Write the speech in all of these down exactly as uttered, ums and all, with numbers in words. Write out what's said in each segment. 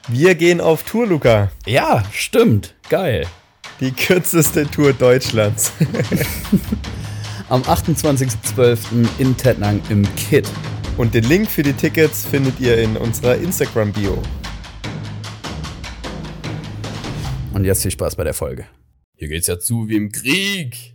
Wir gehen auf Tour, Luca. Ja, stimmt. Geil. Die kürzeste Tour Deutschlands. Am achtundzwanzigsten zwölften in Tettnang im Kit. Und den Link für die Tickets findet ihr in unserer Instagram-Bio. Und jetzt viel Spaß bei der Folge. Hier geht's ja zu wie im Krieg.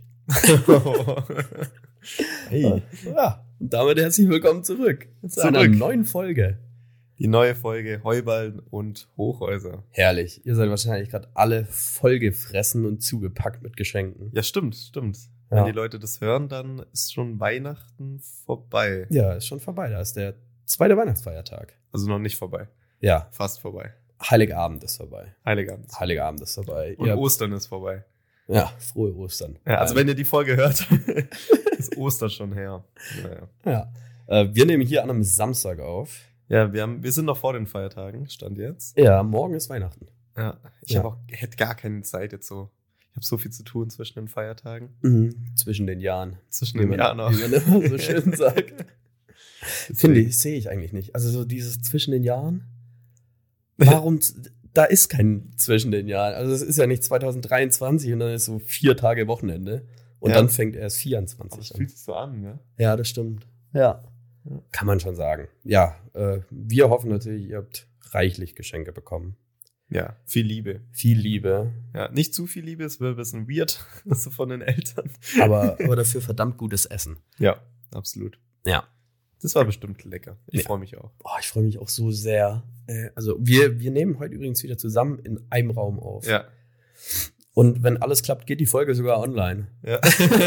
Hey. Ja, und damit herzlich willkommen zurück zu Zurück. einer neuen Folge. Die neue Folge Heuballen und Hochhäuser. Herrlich. Ihr seid wahrscheinlich gerade alle vollgefressen und zugepackt mit Geschenken. Ja, stimmt, stimmt. Ja. Wenn die Leute das hören, dann ist schon Weihnachten vorbei. Ja, ist schon vorbei. Da ist der zweite Weihnachtsfeiertag. Also noch nicht vorbei. Ja, Fast vorbei. Heiligabend ist vorbei. Heiligabend. Heiligabend ist vorbei. Und Ihr habt- Ostern ist vorbei. Ja, frohe Ostern. Ja, also Ähm, wenn ihr die Folge hört, ist Ostern schon her. Naja. Ja. Äh, wir nehmen hier an einem Samstag auf. Ja, wir, haben, wir sind noch vor den Feiertagen, stand jetzt. Ja, morgen ist Weihnachten. Ja, ich Ja. hab auch, hätte gar keine Zeit jetzt so. Ich habe so viel zu tun zwischen den Feiertagen. Mhm. Zwischen den Jahren. Zwischen Wie den man, Jahren auch. wie man immer so schön sagt. Finde ich, sehe ich eigentlich nicht. Also so dieses zwischen den Jahren. Warum, z- da ist kein zwischen den Jahren. Also es ist ja nicht zwanzig dreiundzwanzig und dann ist so vier Tage Wochenende. Und Ja. dann fängt erst Aber vierundzwanzig es an. fühlt sich so an, ne? Ja, das stimmt. Ja. Ja. Kann man schon sagen. Ja, äh, wir hoffen natürlich, ihr habt reichlich Geschenke bekommen. Ja, viel Liebe. Viel Liebe, Ja, nicht zu viel Liebe, es wird ein bisschen weird, so von den Eltern. aber, aber dafür verdammt gutes Essen. Ja, absolut. Ja. Das war bestimmt lecker. Ich Ja. freue mich auch. Oh, ich freue mich auch so sehr. Äh, also wir, wir nehmen heute übrigens wieder zusammen in einem Raum auf. Ja. Und wenn alles klappt, geht die Folge sogar online. Ja.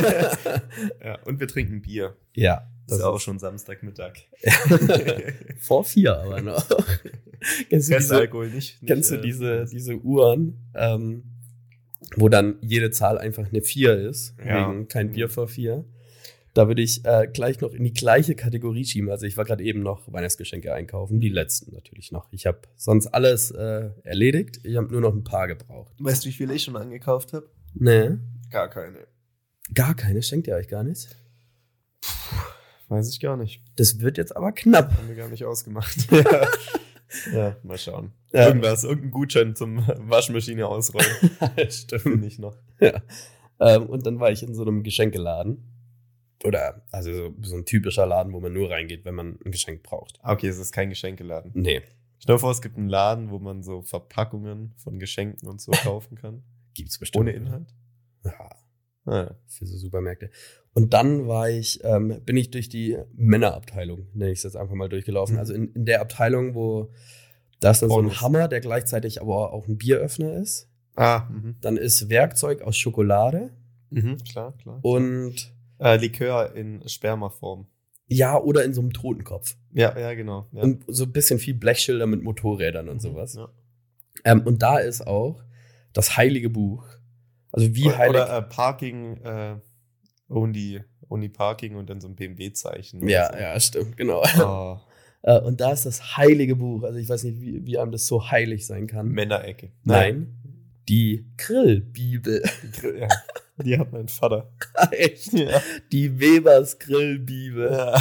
Ja, und wir trinken Bier. Ja. Das ist auch schon Samstagmittag. Vor vier aber noch. Kennst du diese, Restalkohol nicht. nicht kennst du äh, diese, diese Uhren, ähm, wo dann jede Zahl einfach eine vier ist, Ja. wegen kein Bier vor vier? Da würde ich äh, gleich noch in die gleiche Kategorie schieben. Also ich war gerade eben noch Weihnachtsgeschenke einkaufen, die letzten natürlich noch. Ich habe sonst alles äh, erledigt, ich habe nur noch ein paar gebraucht. Weißt du, wie viel ich schon angekauft habe? Nee, Gar keine. gar keine, schenkt ihr euch gar nicht. Weiß ich gar nicht. Das wird jetzt aber knapp. Haben wir gar nicht ausgemacht. Ja, ja mal schauen. Ja. Irgendwas, irgendein Gutschein zum Waschmaschine ausrollen. Stimmt. Finde ich noch. Ja. Ähm, und dann war ich in so einem Geschenkeladen. Oder, also so, so ein typischer Laden, wo man nur reingeht, wenn man ein Geschenk braucht. Ah, okay, es ist kein Geschenkeladen. Nee, Stell dir vor, es gibt einen Laden, wo man so Verpackungen von Geschenken und so kaufen kann. gibt's bestimmt. Ohne Inhalt. Ja, Ah, ja. für so Supermärkte. Und dann war ich, ähm, bin ich durch die Männerabteilung, nenne ich es jetzt einfach mal, durchgelaufen. Mhm. Also in, in der Abteilung, wo da ist dann so ein Pornos. Hammer, der gleichzeitig aber auch ein Bieröffner ist. Ah, mhm. Dann ist Werkzeug aus Schokolade Mhm, klar, klar. und Äh, Likör in Spermaform. ja, oder in so einem Totenkopf. Ja, ja, genau. Ja. Und so ein bisschen viel Blechschilder mit Motorrädern und Mhm, sowas. Ja. Ähm, und da ist auch das heilige Buch. Also wie Oder, heilig. oder äh, Parking, äh, only, only Parking und dann so ein B M W-Zeichen. oder ja, so. ja, stimmt, genau. Oh, Äh, und da ist das heilige Buch. Also ich weiß nicht, wie, wie einem das so heilig sein kann. Männerecke. Nein, die Grillbibel. Die, ja, die hat mein Vater. Echt? Ja. Die Webers Grillbibel. Ja.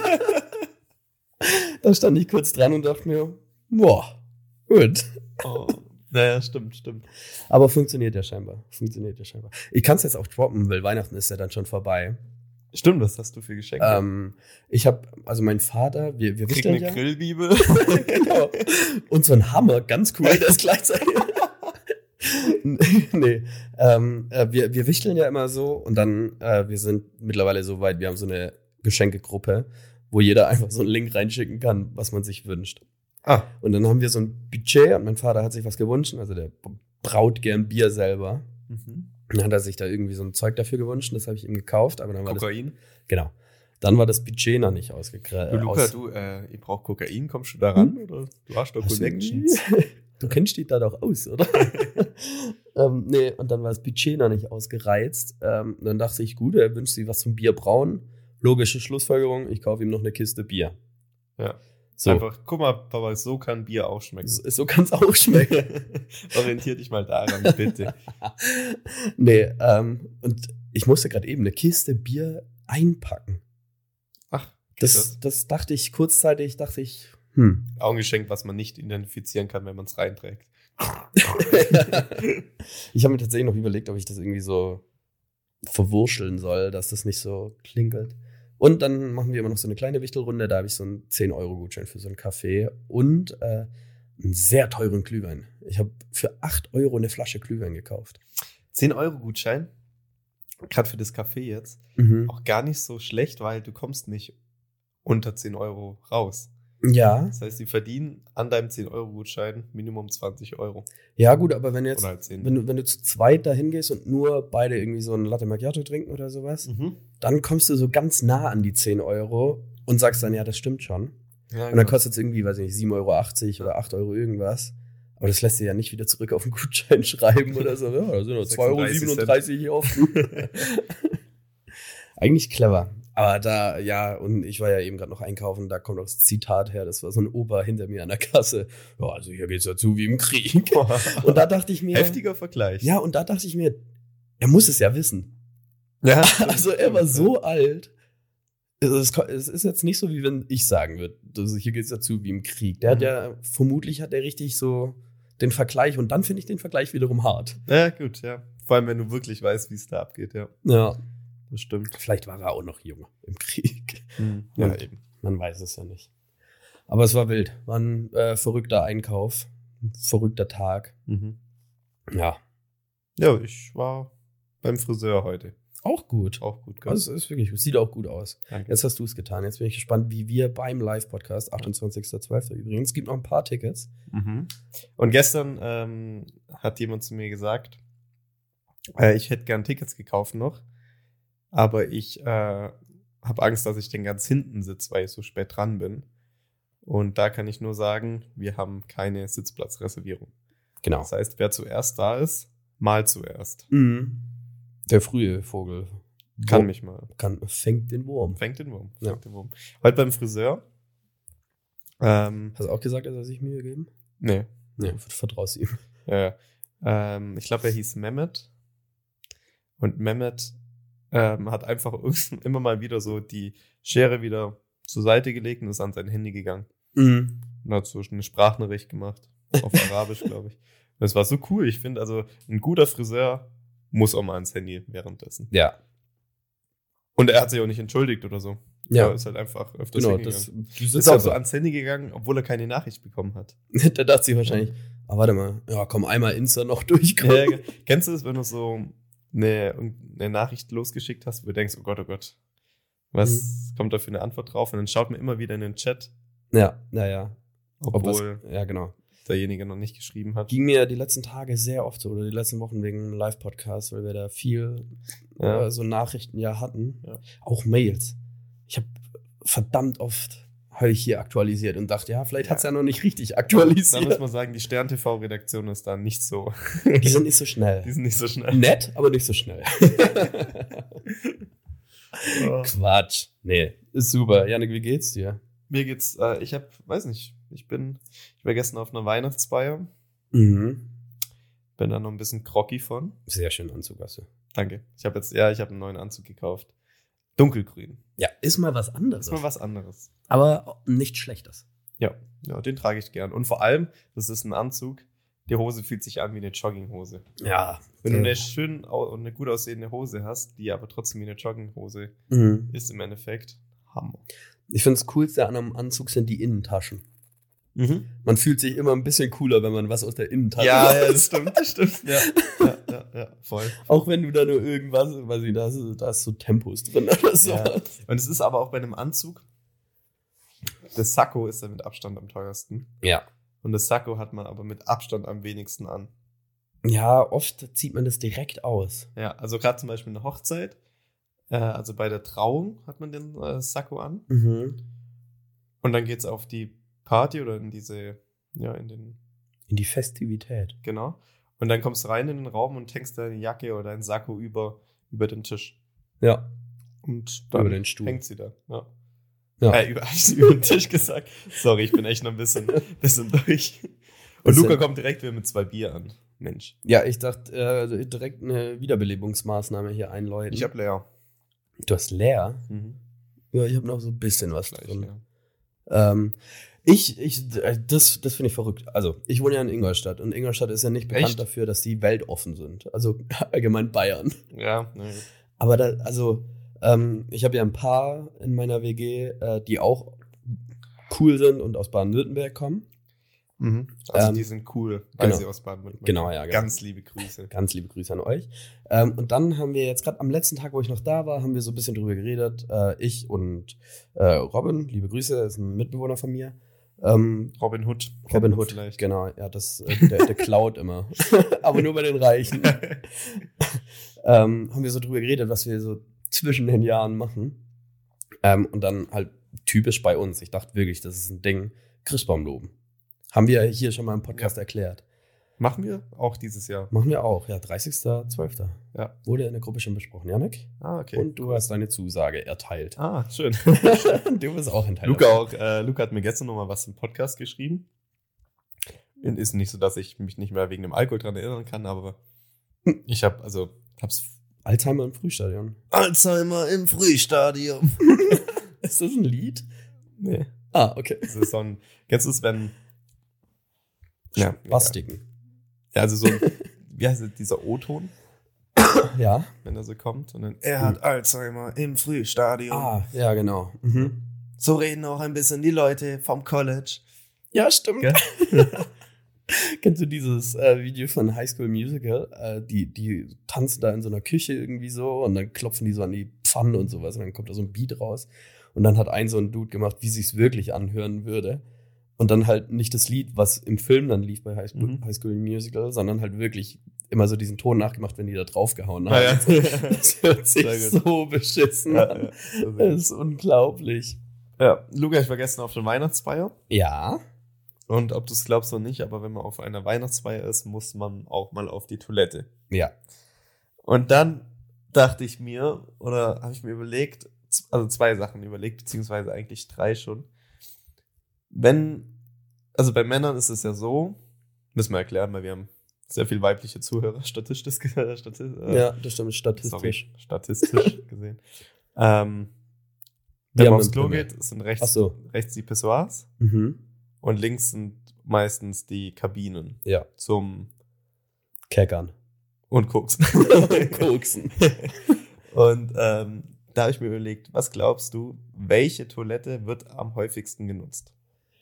Da stand ich kurz dran und dachte mir, boah, gut. Oh. Naja, stimmt, stimmt. Aber funktioniert ja scheinbar. Funktioniert ja scheinbar. Ich kann es jetzt auch droppen, weil Weihnachten ist ja dann schon vorbei. Stimmt, was hast du für Geschenke? Ähm, ich habe, also mein Vater, wir, wir Krieg wichteln eine ja. Grillbibel. Genau. Und so ein Hammer, ganz cool, das gleichzeitig. Nee, ähm, äh, wir, wir wichteln ja immer so und dann, äh, wir sind mittlerweile so weit, wir haben so eine Geschenkegruppe, wo jeder einfach so einen Link reinschicken kann, was man sich wünscht. Ah, Und dann haben wir so ein Budget und mein Vater hat sich was gewünscht, also der braut gern Bier selber. mhm. Dann hat er sich da irgendwie so ein Zeug dafür gewünscht, das habe ich ihm gekauft, aber dann war das, Kokain. genau, dann war das Budget noch nicht ausgegrenzt. Du, Luca, du, äh, ich brauch Kokain, kommst du da ran? Oder du hast doch Connections. Du kennst dich da doch aus, oder? ähm, nee, und dann war das Budget noch nicht ausgereizt. Ähm, dann dachte ich, gut, er wünscht sich was zum Bier brauen. Logische Schlussfolgerung, ich kaufe ihm noch eine Kiste Bier. Ja. So, Einfach, guck mal, Papa, so kann Bier auch schmecken. so, so kann es auch schmecken. Orientier dich mal daran, bitte. Nee, ähm, und ich musste gerade eben eine Kiste Bier einpacken. Ach, Das, das dachte ich kurzzeitig, dachte ich, hm, Hm. Auch ein Geschenk, was man nicht identifizieren kann, wenn man es reinträgt. Ich habe mir tatsächlich noch überlegt, ob ich das irgendwie so verwurscheln soll, dass das nicht so klinkelt. Und dann machen wir immer noch so eine kleine Wichtelrunde. Da habe ich so einen zehn-Euro-Gutschein für so einen Kaffee und äh, einen sehr teuren Glühwein. Ich habe für acht Euro eine Flasche Glühwein gekauft. zehn-Euro-Gutschein, gerade für das Café jetzt, Mhm. auch gar nicht so schlecht, weil du kommst nicht unter zehn Euro raus. Ja, Das heißt, sie verdienen an deinem zehn-Euro-Gutschein Minimum zwanzig Euro. ja gut, aber wenn du jetzt, Oder halt zehn. wenn du, wenn du zu zweit dahin gehst und nur beide irgendwie so ein Latte Macchiato trinken oder sowas, Mhm. dann kommst du so ganz nah an die zehn Euro und sagst dann, ja, das stimmt schon. Ja, Und dann kostet es irgendwie, weiß ich nicht, sieben Euro achtzig oder acht Euro irgendwas. Aber das lässt dir ja nicht wieder zurück auf den Gutschein schreiben oder so. Ja, da sind noch zwei Euro siebenunddreißig hier auf. Eigentlich clever. Aber da, ja, und ich war ja eben gerade noch einkaufen, da kommt auch das Zitat her, das war so ein Opa hinter mir an der Kasse. Ja, also hier geht's ja zu wie im Krieg. Und da dachte ich mir. Heftiger Vergleich. Ja, und da dachte ich mir, er muss es ja wissen. Ja, Also er war so alt. Es ist jetzt nicht so, wie wenn ich sagen würde, also hier geht's dazu wie im Krieg. Der Mhm. hat ja, vermutlich hat er richtig so den Vergleich und dann finde ich den Vergleich wiederum hart. Ja, gut, ja. Vor allem, wenn du wirklich weißt, wie es da abgeht, ja. Ja. Das stimmt. Vielleicht war er auch noch jung im Krieg. Mhm. Ja, Und eben. Man weiß es ja nicht. Aber es war wild. War ein äh, verrückter Einkauf. Ein verrückter Tag. Mhm. Ja. Ja, ich war beim Friseur heute. Auch gut. Auch gut, gell? Also es ist wirklich, es sieht auch gut aus. Danke. Jetzt hast du es getan. Jetzt bin ich gespannt, wie wir beim Live-Podcast, achtundzwanzigster zwölfter übrigens, es gibt noch ein paar Tickets. Mhm. Und gestern ähm, hat jemand zu mir gesagt, äh, ich hätte gern Tickets gekauft noch, aber ich äh, habe Angst, dass ich den ganz hinten sitze, weil ich so spät dran bin. Und da kann ich nur sagen, wir haben keine Sitzplatzreservierung. Genau. Das heißt, wer zuerst da ist, mal zuerst. Mhm. Der frühe Vogel Kann Wurm- mich mal. kann, fängt den Wurm. Fängt den Wurm. Ja. Fängt den Wurm. Heute beim Friseur. Ähm, Hast du auch gesagt, dass er sich Mühe geben? nee. Nee, vertraust ihm. Ja, ja. Ähm, ich glaube, er hieß Mehmet. Und Mehmet ähm, hat einfach irgend- immer mal wieder so die Schere wieder zur Seite gelegt und ist an sein Handy gegangen. Mhm. Und hat so eine Sprachnachricht gemacht. Auf Arabisch, glaube ich. Und das war so cool. Ich finde, also ein guter Friseur muss auch mal ans Handy währenddessen. Ja. Und er hat sich auch nicht entschuldigt oder so. Ja. Er ist halt einfach öfters Genau, hingegangen. das, du Ist sitzt auch ja so ans Handy gegangen, obwohl er keine Nachricht bekommen hat. Da dachte sie wahrscheinlich, ah, warte mal, ja, komm, einmal Insta noch durchkommen. Ja, ja. Kennst du das, wenn du so eine, eine Nachricht losgeschickt hast, wo du denkst, oh Gott, oh Gott, was kommt da für eine Antwort drauf? Und dann schaut man immer wieder in den Chat, Ja, naja. obwohl Ja, genau. derjenige noch nicht geschrieben hat. Ging mir die letzten Tage sehr oft so, oder die letzten Wochen wegen dem Live-Podcast, weil wir da viel Ja. äh, so Nachrichten ja hatten. Ja. Auch Mails. Ich habe verdammt oft habe ich hier aktualisiert und dachte, ja, vielleicht Ja. hat's ja noch nicht richtig Da aktualisiert. muss man sagen, die Stern-T V-Redaktion ist da nicht so. Die sind nicht so schnell. Die sind nicht so schnell. Nett, aber nicht so schnell. Oh. Quatsch. Nee, ist super. Janik, wie geht's dir? Mir geht's, äh, ich hab, weiß nicht, ich bin, ich war gestern auf einer Weihnachtsfeier, Mhm. bin da noch ein bisschen groggy von. Sehr schön Anzug hast du. Danke. Ich habe jetzt, ja, ich habe einen neuen Anzug gekauft. Dunkelgrün. Ja, ist mal was anderes. Das ist mal was anderes. Aber nicht Schlechtes. Ja, ja, den trage ich gern. Und vor allem, das ist ein Anzug, die Hose fühlt sich an wie eine Jogginghose. Ja. Wenn du äh, eine schön au- und eine gut aussehende Hose hast, die aber trotzdem wie eine Jogginghose Mhm. ist im Endeffekt Hammer. Ich finde, das Coolste an einem Anzug sind die Innentaschen. Mhm. Man fühlt sich immer ein bisschen cooler, wenn man was aus der Innentasche Ja, macht. ja, das stimmt, das stimmt. Ja, ja, ja, ja voll. Auch wenn du da nur irgendwas, weiß ich, da ist, da ist so Tempos drin oder so. Ja. Und es ist aber auch bei einem Anzug, das Sakko ist dann mit Abstand am teuersten. Ja. Und das Sakko hat man aber mit Abstand am wenigsten an. Ja, oft zieht man das direkt aus. Ja, also gerade zum Beispiel eine Hochzeit, äh, also bei der Trauung hat man den äh, Sakko an. Mhm. Und dann geht's auf die Party oder in diese, ja, in den, In die Festivität. genau. Und dann kommst du rein in den Raum und hängst deine Jacke oder dein Sakko über, über den Tisch. Ja. Und dann Über den Stuhl. hängt sie da. Ja. Ja. Äh, über, hab ich über den Tisch gesagt. Sorry, ich bin echt noch ein bisschen, bisschen durch. Und Das Luca sind- kommt direkt wieder mit zwei Bier an. Mensch. Ja, ich dachte, äh, direkt eine Wiederbelebungsmaßnahme hier einläuten. Ich hab leer. Du hast leer? Mhm. Ja, ich habe noch so ein bisschen was Gleich, drin. ja. Ähm, Ich, ich, das, das finde ich verrückt. Also, ich wohne ja in Ingolstadt und Ingolstadt ist ja nicht bekannt Echt? dafür, dass die weltoffen sind. Also allgemein Bayern. Ja, ne. Aber da, also, ähm, ich habe ja ein paar in meiner W G, äh, die auch cool sind und aus Baden-Württemberg kommen. Mhm. Also Ähm, die sind cool, weil genau. sie aus Baden-Württemberg Genau, kommen. ja, genau. Ganz liebe Grüße. Ganz liebe Grüße an euch. Ähm, und dann haben wir jetzt gerade am letzten Tag, wo ich noch da war, haben wir so ein bisschen drüber geredet. Äh, ich und äh, Robin, liebe Grüße, ist ein Mitbewohner von mir. Ähm, Robin Hood. Robin Hood, vielleicht. genau. Ja, das, äh, der, der klaut immer. Aber nur bei den Reichen. ähm, haben wir so drüber geredet, was wir so zwischen den Jahren machen. Ähm, und dann halt typisch bei uns. Ich dachte wirklich, das ist ein Ding. Christbaum loben. Haben wir hier schon mal im Podcast Ja. erklärt. Machen wir auch dieses Jahr. Machen wir auch, ja, dreißigster zwölfter Ja. Wurde in der Gruppe schon besprochen, Janik. Ah, okay. Und du hast deine Zusage erteilt. Ah, schön. Du bist auch enthalten. Luca auch. Äh, Luca hat mir gestern noch mal was im Podcast geschrieben. Ist nicht so, dass ich mich nicht mehr wegen dem Alkohol dran erinnern kann, aber ich habe also hab's Alzheimer im Frühstadion. Alzheimer im Frühstadium. Ist das ein Lied? Nee. Ah, okay. Das ist so ein, kennst du es, wenn ja, Bastiken. ja, also so ein, wie heißt es, dieser O-Ton, Ja. wenn er so kommt und dann er hat Alzheimer im Frühstadium. Ah, ja, genau. Mhm. So reden auch ein bisschen die Leute vom College. Ja, stimmt. Gell? Kennst du dieses äh, Video von High School Musical? Äh, die, die tanzen da in so einer Küche irgendwie so und dann klopfen die so an die Pfannen und sowas und dann kommt da so ein Beat raus. Und dann hat ein so ein Dude gemacht, wie sich's wirklich anhören würde. Und dann halt nicht das Lied, was im Film dann lief bei High School, Mhm. High School Musical, sondern halt wirklich immer so diesen Ton nachgemacht, wenn die da draufgehauen haben. Ah, ja. Das hört sich Sehr gut. so beschissen Ja, an. ja, sehr Das gut. ist unglaublich. Ja, Luca, ich war gestern auf der Weihnachtsfeier. Ja. Und ob du es glaubst oder nicht, aber wenn man auf einer Weihnachtsfeier ist, muss man auch mal auf die Toilette. Ja. Und dann dachte ich mir, oder habe ich mir überlegt, z- also zwei Sachen überlegt, beziehungsweise eigentlich drei schon. Wenn, also bei Männern ist es ja so, müssen wir erklären, weil wir haben sehr viel weibliche Zuhörer, statistisch, ge- stati äh, Ja, das stimmt, statistisch. sorry, statistisch gesehen. Ähm, Wir wenn haben man aufs einen Klo Pimmel. geht, sind rechts, Ach so. rechts die Pissoirs Mhm. und links sind meistens die Kabinen Ja. zum Keckern. und Koks. Koksen. Und ähm, da habe ich mir überlegt, was glaubst du, welche Toilette wird am häufigsten genutzt?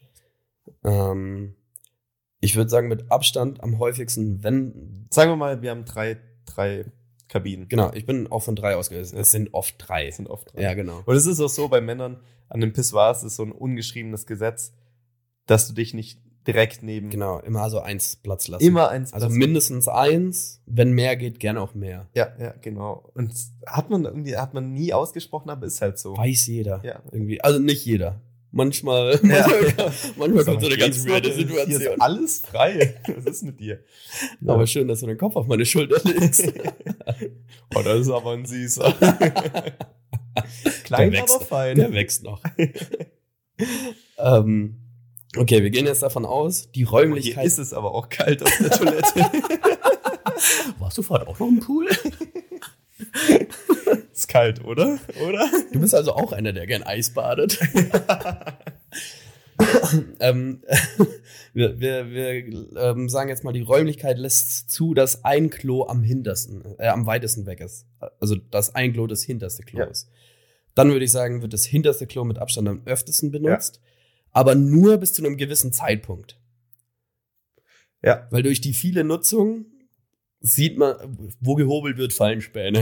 ähm, ich würde sagen, mit Abstand am häufigsten, wenn. Sagen wir mal, wir haben drei, drei Kabinen. Genau, ich bin auch von drei ausgegangen. Ja. Es sind oft drei. Es sind oft drei. Ja, genau. Und es ist auch so, bei Männern an den Pissoirs ist so ein ungeschriebenes Gesetz, dass du dich nicht direkt neben Genau, immer so eins Platz lassen. immer eins Also Platz- mindestens eins, wenn mehr geht, gerne auch mehr. Ja, ja, genau. Und hat man irgendwie, hat man nie ausgesprochen, aber ist halt so. Weiß jeder. Ja. Irgendwie. Also nicht jeder. Manchmal, Ja. manchmal, manchmal kommt so eine ganz Geht's noch? weirde Hier ist Situation. alles frei. Was ist mit dir? Aber schön, dass du den Kopf auf meine Schulter legst. Oh, das ist aber ein süßer. Klein, Der wächst. aber fein. Der wächst noch. ähm, okay, wir gehen jetzt davon aus, die Hier Räumlichkeit. ist es aber auch kalt auf der Toilette. Warst du vorher auch noch im Pool? Ist kalt, oder? Oder? Du bist also auch einer, der gern Eis badet. ähm, wir wir, wir ähm, sagen jetzt mal, die Räumlichkeit lässt zu, dass ein Klo am hintersten, äh, am weitesten weg ist. Also, dass ein Klo das hinterste Klo Ja. ist. Dann würde ich sagen, wird das hinterste Klo mit Abstand am öftesten benutzt. Aber nur bis zu einem gewissen Zeitpunkt. Ja. Weil durch die viele Nutzung sieht man, wo gehobelt wird, fallen Späne.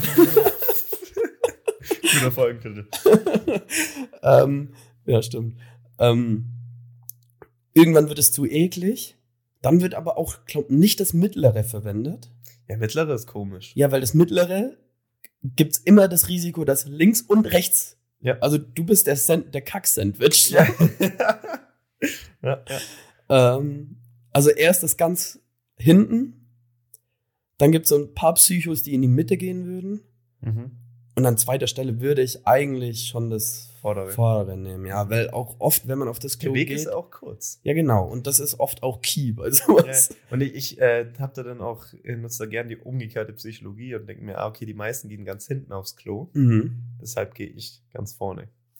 Guter Folgentitel. ähm, ja, stimmt. Ähm, irgendwann wird es zu eklig. Dann wird aber auch, glaub, nicht das Mittlere verwendet. Ja, mittlere ist komisch. Ja, weil das Mittlere gibt's immer das Risiko, dass links und rechts. Ja. Also du bist der, Sand- der Kack-Sandwich. Ja. ja, ja. Ähm, also erst das ganz hinten. Dann gibt's so ein paar Psychos, die in die Mitte gehen würden. Mhm. Und an zweiter Stelle würde ich eigentlich schon das Vordere. Vordere nehmen. Ja, weil auch oft, wenn man auf das Klo Der Weg geht. ist auch kurz. Ja, genau. Und das ist oft auch key bei Ja, sowas. und ich, ich äh, habe da dann auch, äh, nutze da gerne die umgekehrte Psychologie und denke mir, ah, okay, die meisten gehen ganz hinten aufs Klo, Mhm. deshalb gehe ich ganz vorne.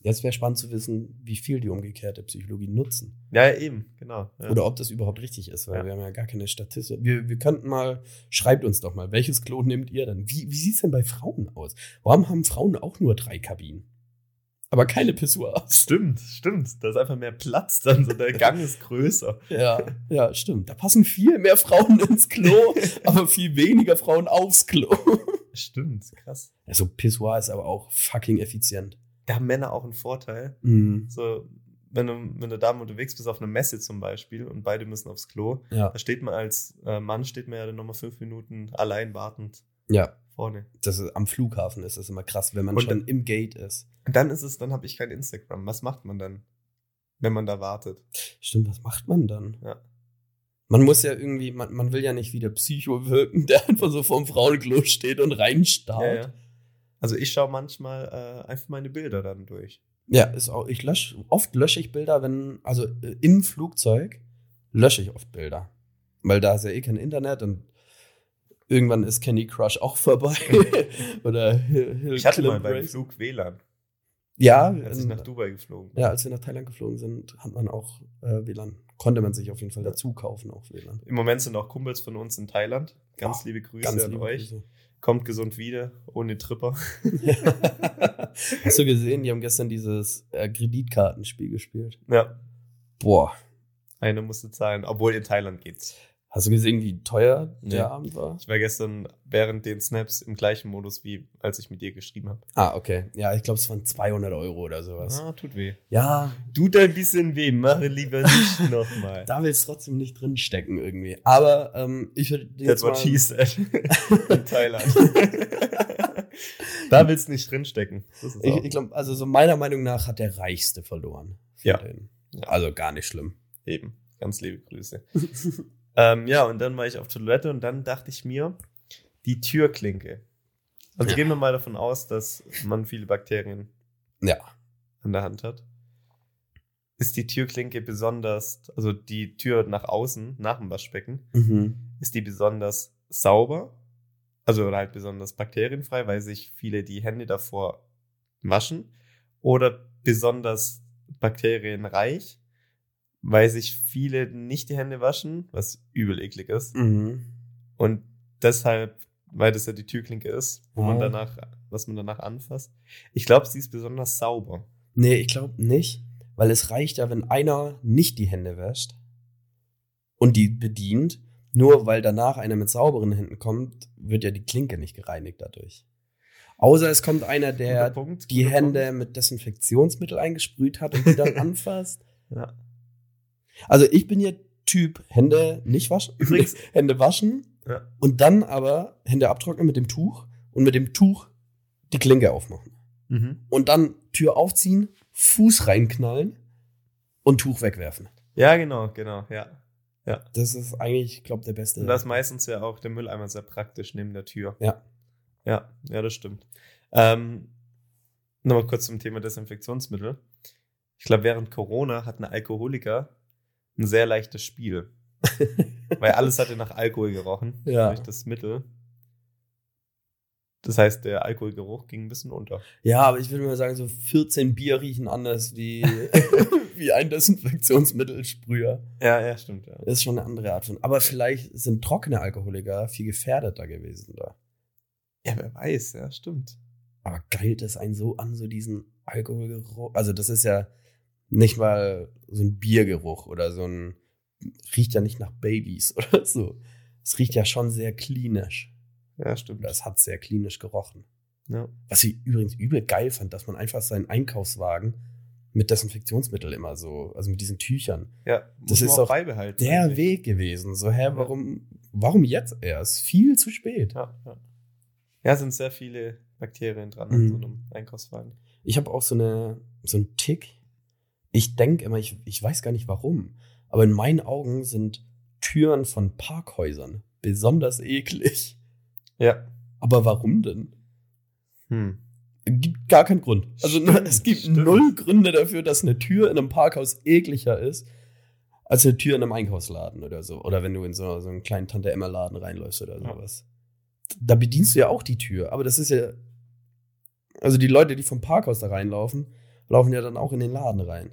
Jetzt wäre spannend zu wissen, wie viel die umgekehrte Psychologie nutzen. Ja, eben, genau. Ja. Oder ob das überhaupt richtig ist, weil Ja. wir haben ja gar keine Statistik. Wir, wir könnten mal, schreibt uns doch mal, welches Klo nehmt ihr denn? Wie, wie sieht es denn bei Frauen aus? Warum haben Frauen auch nur drei Kabinen? Aber keine Pissoirs. Stimmt, stimmt. Da ist einfach mehr Platz dann, so der Gang ist größer. Ja, ja, stimmt. Da passen viel mehr Frauen ins Klo, aber viel weniger Frauen aufs Klo. Stimmt, krass. Also Pissoir ist aber auch fucking effizient. Da haben Männer auch einen Vorteil. Mhm. So, wenn du mit der Dame unterwegs bist auf einer Messe zum Beispiel und beide müssen aufs Klo, Ja. da steht man als äh, Mann, steht man ja dann nochmal fünf Minuten allein wartend Ja, vorne. das ist, am Flughafen ist das immer krass, wenn man Und schon im Gate ist. Und dann ist es, dann habe ich kein Instagram. Was macht man dann, wenn man da wartet? Stimmt, was macht man dann? Ja. Man muss ja irgendwie, man, man will ja nicht wie der Psycho wirken, der einfach so vorm Frauenklo steht und reinstarrt. Ja, ja. Also ich schaue manchmal äh, einfach meine Bilder dann durch. Ja, ist auch, ich lösche, oft lösche ich Bilder, wenn, also äh, im Flugzeug lösche ich oft Bilder. Weil da ist ja eh kein Internet und irgendwann ist Candy Crush auch vorbei. Oder Hill, Hill Ich hatte Climb mal beim Race. Flug W L A N, Ja, als ich ähm, nach Dubai geflogen bin. ja, als wir nach Thailand geflogen sind, hat man auch äh, W L A N. Konnte man sich auf jeden Fall dazu kaufen, auch W L A N. Im Moment sind auch Kumpels von uns in Thailand. Ganz Ah, liebe Grüße Ganz an liebe euch. Grüße. Kommt gesund wieder, ohne Tripper. Hast du gesehen, die haben gestern dieses äh, Kreditkartenspiel gespielt? Ja, Boah. einer musste zahlen, obwohl in Thailand geht's. Hast du gesehen, wie teuer der Ja. Abend war? Ich war gestern während den Snaps im gleichen Modus, wie als ich mit dir geschrieben habe. Ah, okay. Ja, ich glaube, es waren zweihundert Euro oder sowas. Ah, tut weh. Ja, Tut ein bisschen weh, mache lieber nicht nochmal. da will es trotzdem nicht drin stecken irgendwie. Aber ähm, ich würde That's jetzt what mal... she said. In Thailand. Da willst du nicht drinstecken. Das ist Ich, auch- ich glaube, also so meiner Meinung nach hat der Reichste verloren. von Ja. denen. Ja. Also gar nicht schlimm. Eben. Ganz liebe Grüße. ähm, ja, und dann war ich auf Toilette und dann dachte ich mir, die Türklinke. Also Ja. gehen wir mal davon aus, dass man viele Bakterien Ja. an der Hand hat. Ist die Türklinke besonders, also die Tür nach außen, nach dem Waschbecken, Mhm. ist die besonders sauber? Also oder halt besonders bakterienfrei, weil sich viele die Hände davor waschen? Oder besonders bakterienreich, weil sich viele nicht die Hände waschen, was übel eklig ist. Mhm. Und deshalb, weil das ja die Türklinke ist, wo man Ah. danach, was man danach anfasst. Ich glaube, sie ist besonders sauber. Nee, ich glaube nicht. Weil es reicht ja, wenn einer nicht die Hände wäscht und die bedient. Nur weil danach einer mit sauberen Händen kommt, wird ja die Klinke nicht gereinigt dadurch. Außer es kommt einer, der Guter Punkt, die guter Hände mit Desinfektionsmittel eingesprüht hat und die dann anfasst. Ja. Also ich bin ja Typ Hände nicht waschen, Übrigens- Hände waschen Ja. und dann aber Hände abtrocknen mit dem Tuch und mit dem Tuch die Klinke aufmachen. Mhm. Und dann Tür aufziehen, Fuß reinknallen und Tuch wegwerfen. Ja, genau, genau, ja. Das ist eigentlich, ich glaube, der beste. Und da ist meistens ja auch der Mülleimer sehr praktisch neben der Tür. Ja. Ja, ja, das stimmt. Ähm, Nochmal kurz zum Thema Desinfektionsmittel. Ich glaube, während Corona hatten Alkoholiker ein sehr leichtes Spiel. Weil alles hatte nach Alkohol gerochen. Ja. Durch das Mittel. Das heißt, der Alkoholgeruch ging ein bisschen unter. Ja, aber ich würde mal sagen, so vierzehn Bier riechen anders wie, wie ein Desinfektionsmittelsprüher. Ja, ja, stimmt. Ja. Das ist schon eine andere Art von. Aber vielleicht sind trockene Alkoholiker viel gefährdeter gewesen da. Ja, wer weiß, ja, stimmt. Aber geilt es einen so an, so diesen Alkoholgeruch? Also das ist ja nicht mal so ein Biergeruch oder so ein, riecht ja nicht nach Baileys oder so. Es riecht ja schon sehr klinisch. Ja, stimmt. Oder es hat sehr klinisch gerochen. Ja. Was ich übrigens übel geil fand, dass man einfach seinen Einkaufswagen mit Desinfektionsmittel immer so, also mit diesen Tüchern, Ja, Das muss ist man auch beibehalten. der eigentlich. Weg gewesen. So, hä, warum, warum jetzt erst? Viel zu spät. Ja, ja. Ja, sind sehr viele Bakterien dran Mhm. an so einem Einkaufswagen. Ich habe auch so eine, so einen Tick. Ich denke immer, ich, ich weiß gar nicht warum, aber in meinen Augen sind Türen von Parkhäusern besonders eklig. Ja. Aber warum denn? Hm. Gibt gar keinen Grund. Also Stimmt, es gibt stimmt. null Gründe dafür, dass eine Tür in einem Parkhaus ekliger ist, als eine Tür in einem Einkaufsladen oder so. Oder wenn du in so, so einen kleinen Tante-Emma-Laden reinläufst oder Ja. sowas. Da bedienst du ja auch die Tür. Aber das ist ja, also die Leute, die vom Parkhaus da reinlaufen, laufen ja dann auch in den Laden rein.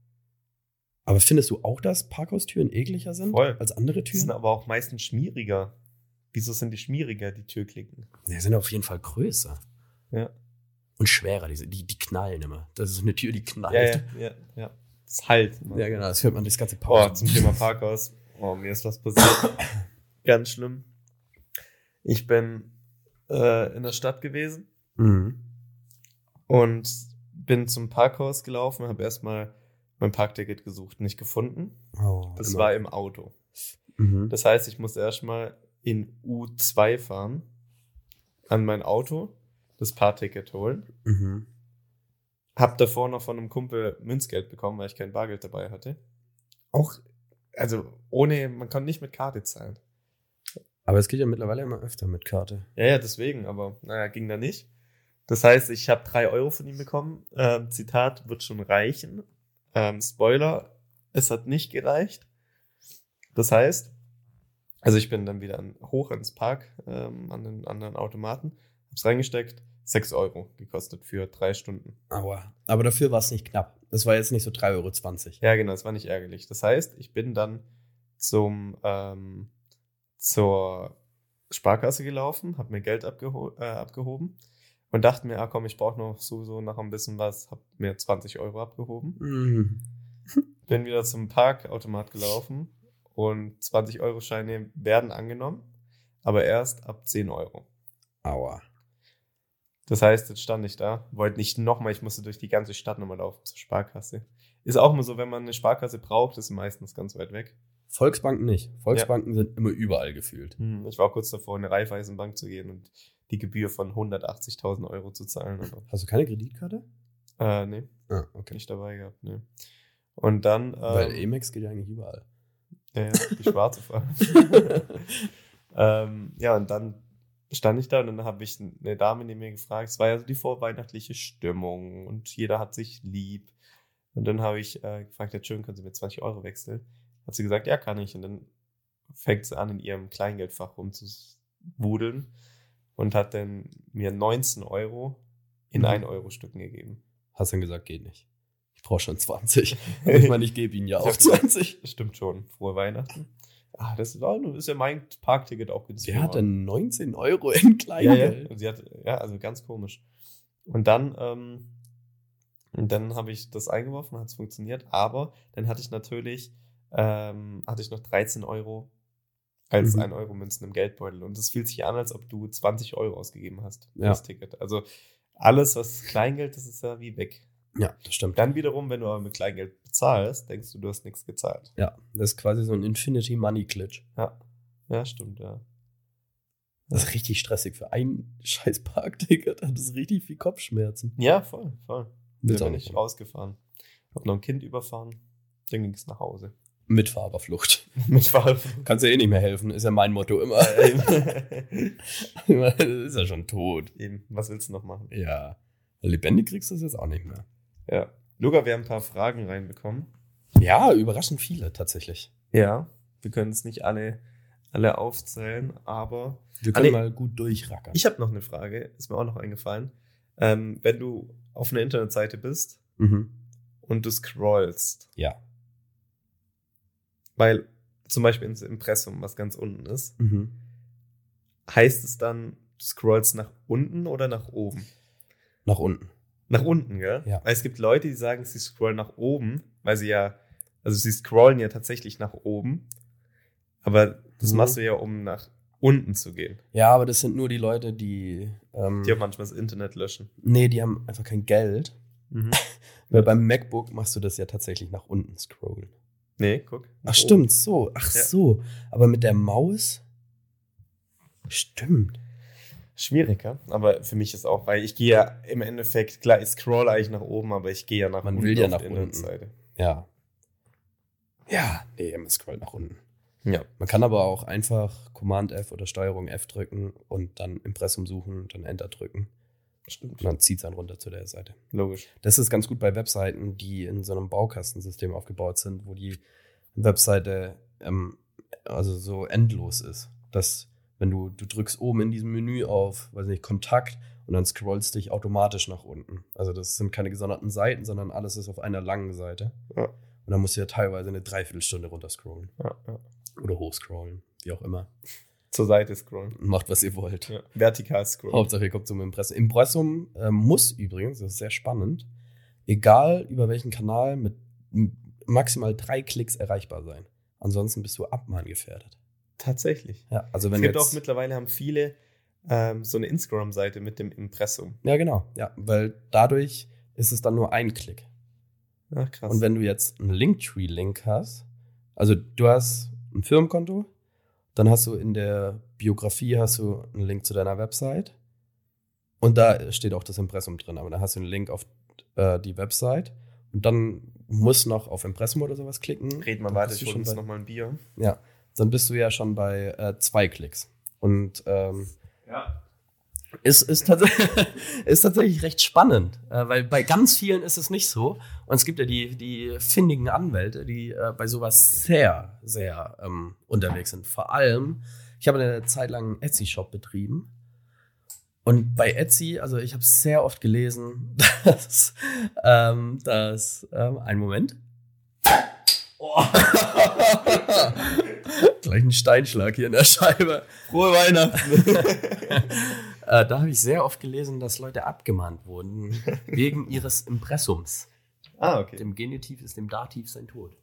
Aber findest du auch, dass Parkhaustüren ekliger sind Voll. als andere Die sind Türen? aber auch meistens schmieriger. Wieso sind die schmieriger, die Türklicken? Die sind auf jeden Fall größer. Ja. Und schwerer, die, die, die knallen immer. Das ist eine Tür, die knallt. Ja, ja, ja, ja. Das halt. Ja, genau, das hört man das ganze Oh, Parkhaus. zum Thema Parkhaus. Oh, mir ist was passiert. Ganz schlimm. Ich bin äh, in der Stadt gewesen Mhm. und bin zum Parkhaus gelaufen, habe erstmal mein Parkticket gesucht, nicht gefunden. Oh, Das immer. war im Auto. Mhm. Das heißt, ich musste erstmal in U zwei fahren, an mein Auto, das Parkticket holen. Mhm. Hab davor noch von einem Kumpel Münzgeld bekommen, weil ich kein Bargeld dabei hatte. Auch, also ohne, man kann nicht mit Karte zahlen. Aber es geht ja mittlerweile immer öfter mit Karte. Ja, ja, deswegen, aber naja, ging da nicht. Das heißt, ich habe drei Euro von ihm bekommen. Ähm, Zitat, wird schon reichen. Ähm, Spoiler, es hat nicht gereicht. Das heißt, also ich bin dann wieder an, hoch ins Park, ähm, an den anderen Automaten, hab's reingesteckt, sechs Euro gekostet für drei Stunden. Aua. Aber dafür war es nicht knapp. Das war jetzt nicht so drei Euro zwanzig. Ja, genau, das war nicht ärgerlich. Das heißt, ich bin dann zum ähm, zur Sparkasse gelaufen, habe mir Geld abgeho- äh, abgehoben und dachte mir, ah komm, ich brauche noch sowieso noch ein bisschen was, habe mir zwanzig Euro abgehoben. Mhm. Bin wieder zum Parkautomat gelaufen und zwanzig Euro Scheine werden angenommen, aber erst ab zehn Euro. Aua. Das heißt, jetzt stand ich da, wollte nicht nochmal, ich musste durch die ganze Stadt nochmal laufen zur Sparkasse. Ist auch immer so, wenn man eine Sparkasse braucht, ist sie meistens ganz weit weg. Volksbanken nicht. Volksbanken sind immer überall gefühlt. Hm, Ich war kurz davor, in eine Raiffeisenbank zu gehen und die Gebühr von hundertachtzigtausend Euro zu zahlen. Aber, Hast du keine Kreditkarte? äh, nee, Ah, okay. nicht dabei gehabt, nee. Und dann, ähm, Weil Amex geht ja eigentlich überall. ja, ja, die schwarze Farbe. ähm, ja, und dann stand ich da und dann habe ich eine Dame neben mir gefragt, es war ja so die vorweihnachtliche Stimmung und jeder hat sich lieb. Und dann habe ich äh, gefragt, ja, schön, können Sie mir zwanzig Euro wechseln? Hat sie gesagt, ja, kann ich. Und dann fängt sie an, in ihrem Kleingeldfach rumzuwudeln und hat dann mir neunzehn Euro in Mhm. ein Euro Stücken gegeben. Hast dann gesagt, geht nicht. Ich brauche schon zwanzig. Ich meine, ich gebe Ihnen ja Ich auch hab gesagt, zwanzig. Stimmt schon. Frohe Weihnachten. Ah, das war, ist ja mein Parkticket auch günstig. Wer hat geworden. denn neunzehn Euro in Ja, ja. Kleingeld? Und sie hat, ja, also ganz komisch. Und dann, ähm, und dann habe ich das eingeworfen, hat es funktioniert, aber dann hatte ich natürlich, ähm, hatte ich noch dreizehn Euro als Mhm. ein Euro Münzen im Geldbeutel. Und das fühlt sich an, als ob du zwanzig Euro ausgegeben hast für Ja. das Ticket. Also alles, was Kleingeld ist, ist ja wie weg. Ja, das stimmt. Dann wiederum, wenn du aber mit Kleingeld bezahlst, denkst du, du hast nichts gezahlt. Ja, das ist quasi so ein Infinity Money Glitch. Ja, ja, stimmt, ja. Das ist richtig stressig. Für ein scheiß Parkticket hat es richtig viel Kopfschmerzen. Ja, voll, voll. Willst Dann auch bin nicht ich haben. rausgefahren. Hab noch ein Kind überfahren. Dann ging es nach Hause. Mit Fahrerflucht. Mit Fahrrad. Kannst du eh nicht mehr helfen, ist ja mein Motto immer. Das ist ja schon tot. Eben, was willst du noch machen? Ja. Lebendig kriegst du es jetzt auch nicht mehr. Ja. Luca, wir haben ein paar Fragen reinbekommen. Ja, überraschend viele tatsächlich. Ja. Wir können es nicht alle, alle aufzählen, aber Wir Ah, können nee. mal gut durchrackern. ich habe noch eine Frage, ist mir auch noch eingefallen. Ähm, wenn du auf einer Internetseite bist Mhm. und du scrollst, Ja. weil zum Beispiel ins Impressum, was ganz unten ist, Mhm. heißt es dann, du scrollst nach unten oder nach oben? Nach unten. Nach unten, gell? Ja. Weil es gibt Leute, die sagen, sie scrollen nach oben, weil sie ja, also sie scrollen ja tatsächlich nach oben, aber das Mhm. machst du ja, um nach unten zu gehen. Ja, aber das sind nur die Leute, die. Ähm, Die auch manchmal das Internet löschen. nee, die haben einfach kein Geld. Weil beim MacBook machst du das ja tatsächlich nach unten scrollen. Nee, guck. Ach, stimmt, so. Ach Ja. so. Aber mit der Maus? Stimmt. Schwieriger, aber für mich ist auch, weil ich gehe ja im Endeffekt, klar, ich scroll eigentlich nach oben, aber ich gehe ja nach Man unten will ja auf nach die unten. Internetseite. Ja. Ja, nee, man scrollt nach unten. Ja. Man kann aber auch einfach Command F oder Steuerung F drücken und dann Impressum suchen und dann Enter drücken. Stimmt. Und dann zieht es dann runter zu der Seite. Logisch. Das ist ganz gut bei Webseiten, die in so einem Baukastensystem aufgebaut sind, wo die Webseite ähm, also so endlos ist. Dass, wenn du, du drückst oben in diesem Menü auf, weiß nicht, Kontakt und dann scrollst du dich automatisch nach unten. Also das sind keine gesonderten Seiten, sondern alles ist auf einer langen Seite. Ja. Und dann musst du ja teilweise eine Dreiviertelstunde runterscrollen. Ja, ja. Oder hochscrollen, wie auch immer. Zur Seite scrollen. Macht, was ihr wollt. Ja. Vertikal scrollen. Hauptsache, ihr kommt zum Impressum. Impressum äh, muss übrigens, das ist sehr spannend, egal über welchen Kanal, mit m- maximal drei Klicks erreichbar sein. Ansonsten bist du abmahngefährdet. Tatsächlich. Ja, also wenn Es gibt jetzt, auch mittlerweile haben viele ähm, so eine Instagram-Seite mit dem Impressum. Ja, genau. Ja, weil dadurch ist es dann nur ein Klick. Ach, krass. Und wenn du jetzt einen Linktree-Link hast, also du hast ein Firmenkonto, dann hast du in der Biografie hast du einen Link zu deiner Website und da steht auch das Impressum drin, aber dann hast du einen Link auf äh, die Website und dann musst du noch auf Impressum oder sowas klicken. Red mal Dann weiter, bist du ich hole schon uns bei- nochmal ein Bier. Ja, dann bist du ja schon bei äh, zwei Klicks. Und ähm, Ja. ist, ist, tats- ist tatsächlich recht spannend, äh, weil bei ganz vielen ist es nicht so. Und es gibt ja die, die findigen Anwälte, die äh, bei sowas sehr, sehr ähm, unterwegs sind. Vor allem, ich habe eine Zeit lang einen Etsy-Shop betrieben. Und bei Etsy, also ich habe sehr oft gelesen, dass, ähm, dass ähm, einen Moment. Oh. Gleich ein Steinschlag hier in der Scheibe. Frohe Weihnachten. Äh, da habe ich sehr oft gelesen, dass Leute abgemahnt wurden wegen ihres Impressums. Ah, okay. Dem Genitiv ist dem Dativ sein Tod.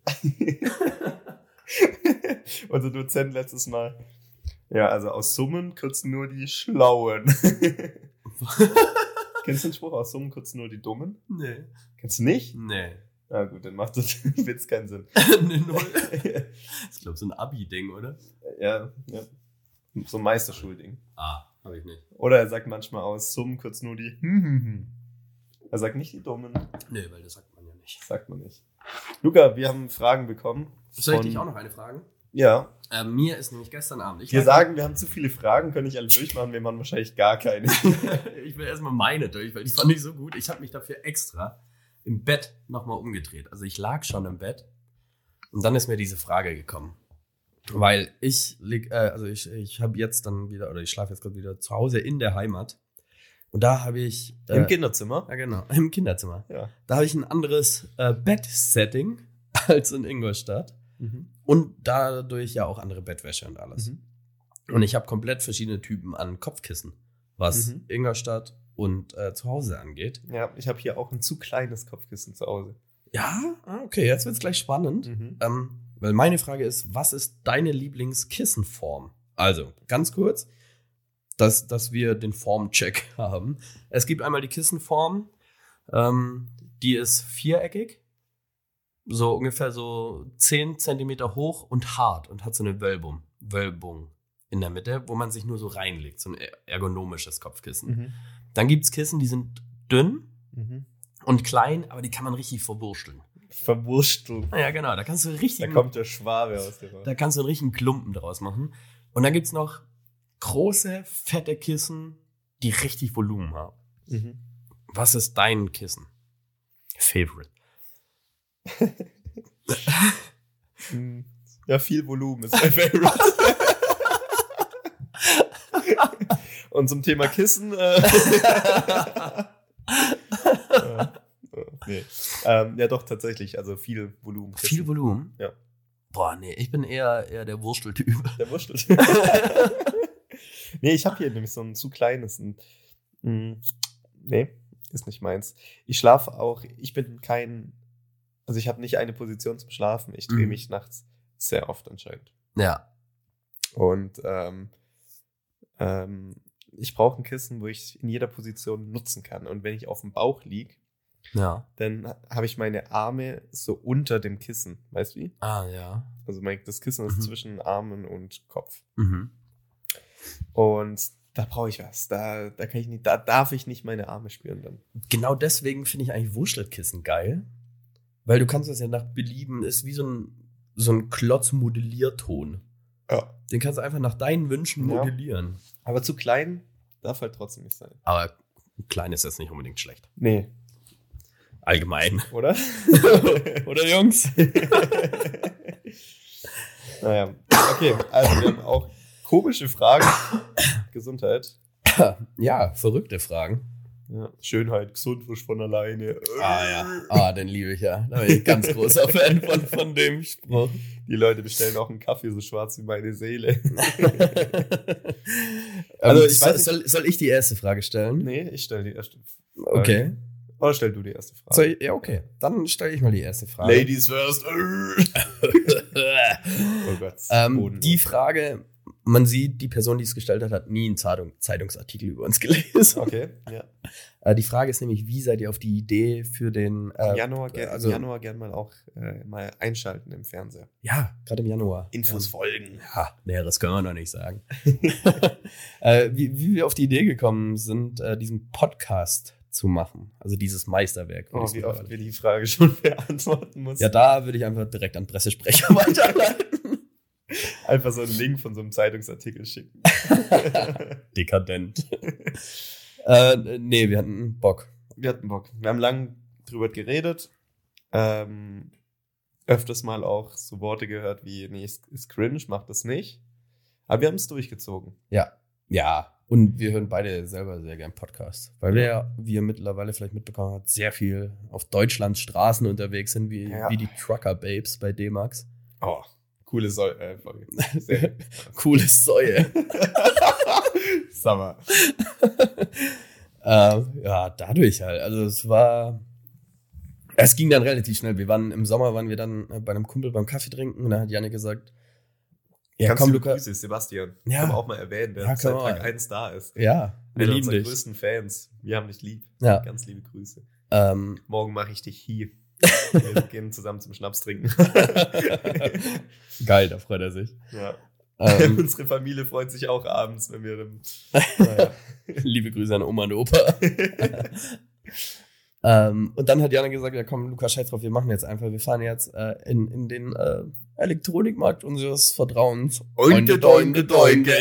Unser Dozent letztes Mal. Ja, also aus Summen kürzen nur die Schlauen. Kennst du den Spruch? Aus Summen kürzen nur die Dummen? Nee. Kennst du nicht? Nee. Na gut, dann macht das Witz keinen Sinn. Ne, null. Das ist, glaube ich, so ein Abi-Ding, oder? Ja, ja. So ein Meisterschulding. Ah, habe ich nicht. Oder er sagt manchmal aus Summen kürzen nur die hm, hm, hm. Er sagt nicht die Dummen. Nee, weil das sagt man ja nicht. Sagt man nicht. Luca, wir haben Fragen bekommen. Soll ich von- dich auch noch eine fragen? Ja. Äh, mir ist nämlich gestern Abend. Ich Wir weiß sagen, wir haben zu viele Fragen, können nicht alle durchmachen, wir machen wahrscheinlich gar keine. nicht- ich will erstmal meine durch, weil die fand ich so gut. Ich habe mich dafür extra im Bett nochmal umgedreht. Also ich lag schon im Bett und dann ist mir diese Frage gekommen. Weil ich lieg, äh, also ich, ich habe jetzt dann wieder, oder ich schlafe jetzt gerade wieder zu Hause in der Heimat. Und da habe ich. Äh, Im Kinderzimmer? Ja, genau, im Kinderzimmer. Ja. Da habe ich ein anderes äh, Bett-Setting als in Ingolstadt. Mhm. Und dadurch ja auch andere Bettwäsche und alles. Mhm. Und ich habe komplett verschiedene Typen an Kopfkissen, was Mhm. Ingolstadt und äh, zu Hause angeht. Ja, ich habe hier auch ein zu kleines Kopfkissen zu Hause. Ja, ah, okay, jetzt wird's gleich spannend. Mhm. Ähm, weil meine Frage ist, was ist deine Lieblingskissenform? Also, ganz kurz, dass, dass wir den Formcheck haben. Es gibt einmal die Kissenform, ähm, die ist viereckig, so ungefähr so zehn Zentimeter hoch und hart und hat so eine Wölbung, Wölbung in der Mitte, wo man sich nur so reinlegt, so ein ergonomisches Kopfkissen. Mhm. Dann gibt's Kissen, die sind dünn Mhm. und klein, aber die kann man richtig verwursteln. Verwurschtelt. Ja, genau, da kannst du richtig, Da kommt der Schwabe aus dem Raum. da kannst du einen richtigen Klumpen draus machen. Und dann gibt's noch große, fette Kissen, die richtig Volumen haben. Mhm. Was ist dein Kissen? Favorite. Mhm. Ja, viel Volumen ist mein Favorite. Und zum Thema Kissen. Äh, ja, nee. ähm, ja, doch, tatsächlich. Also viel Volumen. Kissen. Viel Volumen? Ja. Boah, nee, ich bin eher, eher der Wursteltyp. Der wurschtelt. Nee, ich habe hier nämlich so ein zu kleines. Ein, mh, nee, ist nicht meins. Ich schlafe auch, ich bin kein, also ich habe nicht eine Position zum Schlafen. Ich drehe Mhm. mich nachts sehr oft anscheinend. Ja. Und ähm, ähm, ich brauche ein Kissen, wo ich in jeder Position nutzen kann. Und wenn ich auf dem Bauch liege, Ja. dann habe ich meine Arme so unter dem Kissen. Weißt du wie? Ah, ja. Also mein, das Kissen ist Mhm. zwischen Armen und Kopf. Mhm. Und da brauche ich was. Da, da kann ich nicht, da darf ich nicht meine Arme spüren dann. Genau deswegen finde ich eigentlich Wurstelkissen geil. Weil du kannst das ja nach Belieben, ist wie so ein, so ein Klotz-Modellierton. Ja. Den kannst du einfach nach deinen Wünschen Ja. modellieren. Aber zu klein darf halt trotzdem nicht sein. Aber klein ist jetzt nicht unbedingt schlecht. Nee, Allgemein. oder? Oder Jungs? Naja, okay. Also wir haben auch komische Fragen. Gesundheit. Ja, verrückte Fragen. Ja. Schönheit, gesund frisch von alleine. Ah ja, ah, den liebe ich ja. Da bin ich ganz großer Fan von, von dem Spruch. Die Leute bestellen auch einen Kaffee so schwarz wie meine Seele. Also ich weiß, soll, soll ich die erste Frage stellen? Nee, ich stelle die erste Frage. Okay. Oder stell du die erste Frage. Soll ich, ja, okay. Dann stelle ich mal die erste Frage. Ladies first. Oh Gott. Ähm, die Frage, man sieht, die Person, die es gestellt hat, hat nie einen Zeitung, Zeitungsartikel über uns gelesen. Okay, ja. Äh, die Frage ist nämlich, wie seid ihr auf die Idee für den... Äh, Im Januar, ger also, im Januar gerne mal auch äh, mal einschalten im Fernseher. Ja, gerade im Januar. Infos ähm, folgen. Ja, Näheres können wir noch nicht sagen. äh, wie, wie wir auf die Idee gekommen sind, äh, diesen Podcast zu machen. Also dieses Meisterwerk. Oh, wie oft wir die Frage schon beantworten mussten. Ja, da würde ich einfach direkt an Pressesprecher weiterleiten. Einfach so einen Link von so einem Zeitungsartikel schicken. Dekadent. äh, nee, wir hatten Bock. Wir hatten Bock. Wir haben lang drüber geredet. Ähm, öfters mal auch so Worte gehört wie, nee, ist, ist cringe, macht das nicht. Aber wir haben es durchgezogen. Ja, ja. Und wir hören beide selber sehr gern Podcasts. Weil wir ja, wie ihr mittlerweile vielleicht mitbekommen habt, sehr viel auf Deutschlands Straßen unterwegs sind, wie, ja. wie die Trucker-Babes bei D-Max. Oh, coole Säue. Äh, sehr coole Säue. Summer. äh, ja, dadurch halt. Also es war... Es ging dann relativ schnell. Wir waren im Sommer, waren wir dann bei einem Kumpel beim Kaffee trinken. Und da hat Janne gesagt, ja, Kannst komm, du Luca. Grüße, Sebastian. Ja. Können wir auch mal erwähnen, der Ja, seit kann man. Tag eins da ist. Ja, wir Einer lieben unserer dich. größten Fans. Wir haben dich lieb. Ja. Ganz liebe Grüße. Ähm, Morgen mache ich dich hier. Wir gehen zusammen zum Schnaps trinken. Geil, da freut er sich. Ja. Ähm, Unsere Familie freut sich auch abends, wenn wir dann. Naja. Liebe Grüße an Oma und Opa. ähm, und dann hat Jana gesagt, ja komm, Lukas, scheiß drauf, wir machen jetzt einfach, wir fahren jetzt äh, in, in den äh, Elektronikmarkt unseres Vertrauens. Oinke, doinke, doinke.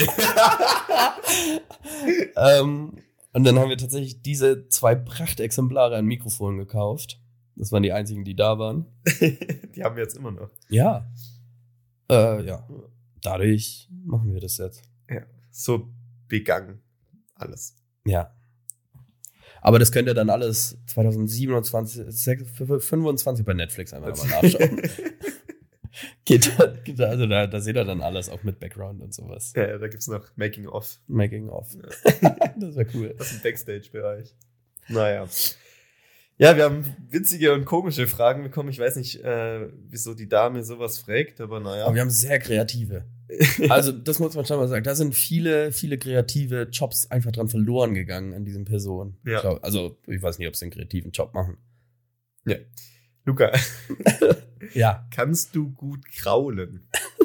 ähm, und dann haben wir tatsächlich diese zwei Prachtexemplare an Mikrofonen gekauft. Das waren die einzigen, die da waren. Die haben wir jetzt immer noch. Ja. Äh, ja. Dadurch machen wir das jetzt. Ja. So begangen. Alles. Ja. Aber das könnt ihr dann alles zwanzig siebenundzwanzig, fünfundzwanzig bei Netflix einfach mal nachschauen. geht, da, geht da, also da, da seht ihr dann alles, auch mit Background und sowas. Ja, ja, da gibt's noch Making of. Making of. Ja. Das wäre cool. Das ist ein Backstage-Bereich. Naja. Ja, wir haben witzige und komische Fragen bekommen. Ich weiß nicht, äh, wieso die Dame sowas fragt, aber naja. Aber wir haben sehr kreative. Also, das muss man schon mal sagen. Da sind viele, viele kreative Jobs einfach dran verloren gegangen an diesen Personen. Ja. Ich glaub, also, ich weiß nicht, ob sie einen kreativen Job machen. Ja. Luca, Ja. kannst du gut kraulen?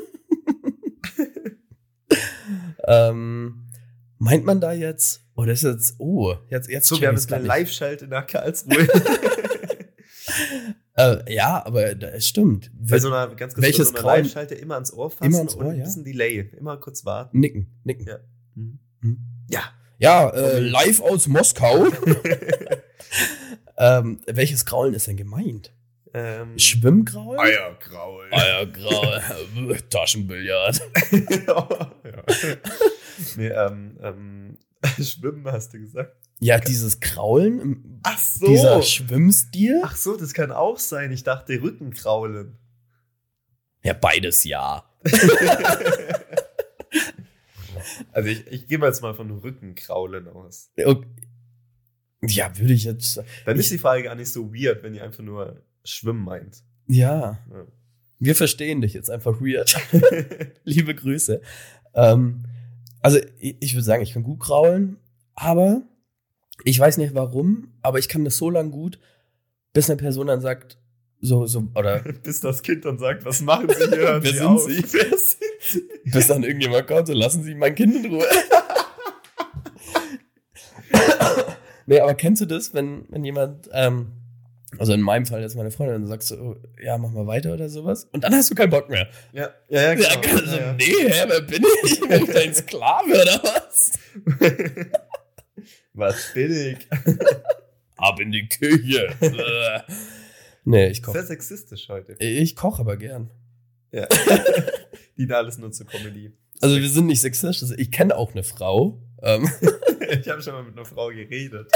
ähm, meint man da jetzt, oder ist jetzt, oh, jetzt, jetzt So, check wir haben ich's jetzt eine grad nicht. Live-Schalte nach Karlsruhe. Äh, ja, aber das es stimmt. Bei so einer, ganz kurz, Welches bei so einer Kraulen? Live-Schalte immer ans Ohr fassen Immer ans Ohr, und ein ja. bisschen Delay. Immer kurz warten. Nicken, nicken. Ja. Mhm. Hm. Ja. Ja, äh, live aus Moskau. ähm, welches Kraulen ist denn gemeint? Ähm, Schwimmkraulen? Eierkraul. Eierkraul. Taschenbillard. ja. Nee, ähm, ähm, Schwimmen hast du gesagt. Ja, dieses Kraulen, im- Ach so. dieser Schwimmstil. Ach so, das kann auch sein. Ich dachte Rückenkraulen. Ja, beides ja. Also ich, ich gehe mal jetzt mal von Rückenkraulen aus. Okay. Ja, würde ich jetzt. Dann Ich- ist die Frage gar nicht so weird, wenn ihr einfach nur Schwimmen meint. Ja, Ja. wir verstehen dich jetzt einfach weird. Liebe Grüße. Ähm, also, ich, ich würde sagen, ich kann gut kraulen, aber ich weiß nicht warum, aber ich kann das so lang gut, bis eine Person dann sagt, so, so, oder Bis das Kind dann sagt, was machen Sie hier? Hören Wer Sie sind auf. Sie? Wer sind Sie? bis dann irgendjemand kommt, so lassen Sie mein Kind in Ruhe. Nee, aber kennst du das, wenn, wenn jemand, ähm, also in meinem Fall jetzt meine Freundin, dann sagst du, oh, ja, mach mal weiter oder sowas, und dann hast du keinen Bock mehr. Ja, ja, ja, genau. Ja, kann, so, ja, ja. nee, hä, wer bin ich? Bin ich dein Sklave oder was? Was bin ich? Ab in die Küche. Nee, ich koche. Sehr sexistisch heute. Ich koche aber gern. Ja. Die da alles nur zur Comedy. Also wir sind nicht sexistisch. Ich kenne auch eine Frau. Ähm, Ich habe schon mal mit einer Frau geredet.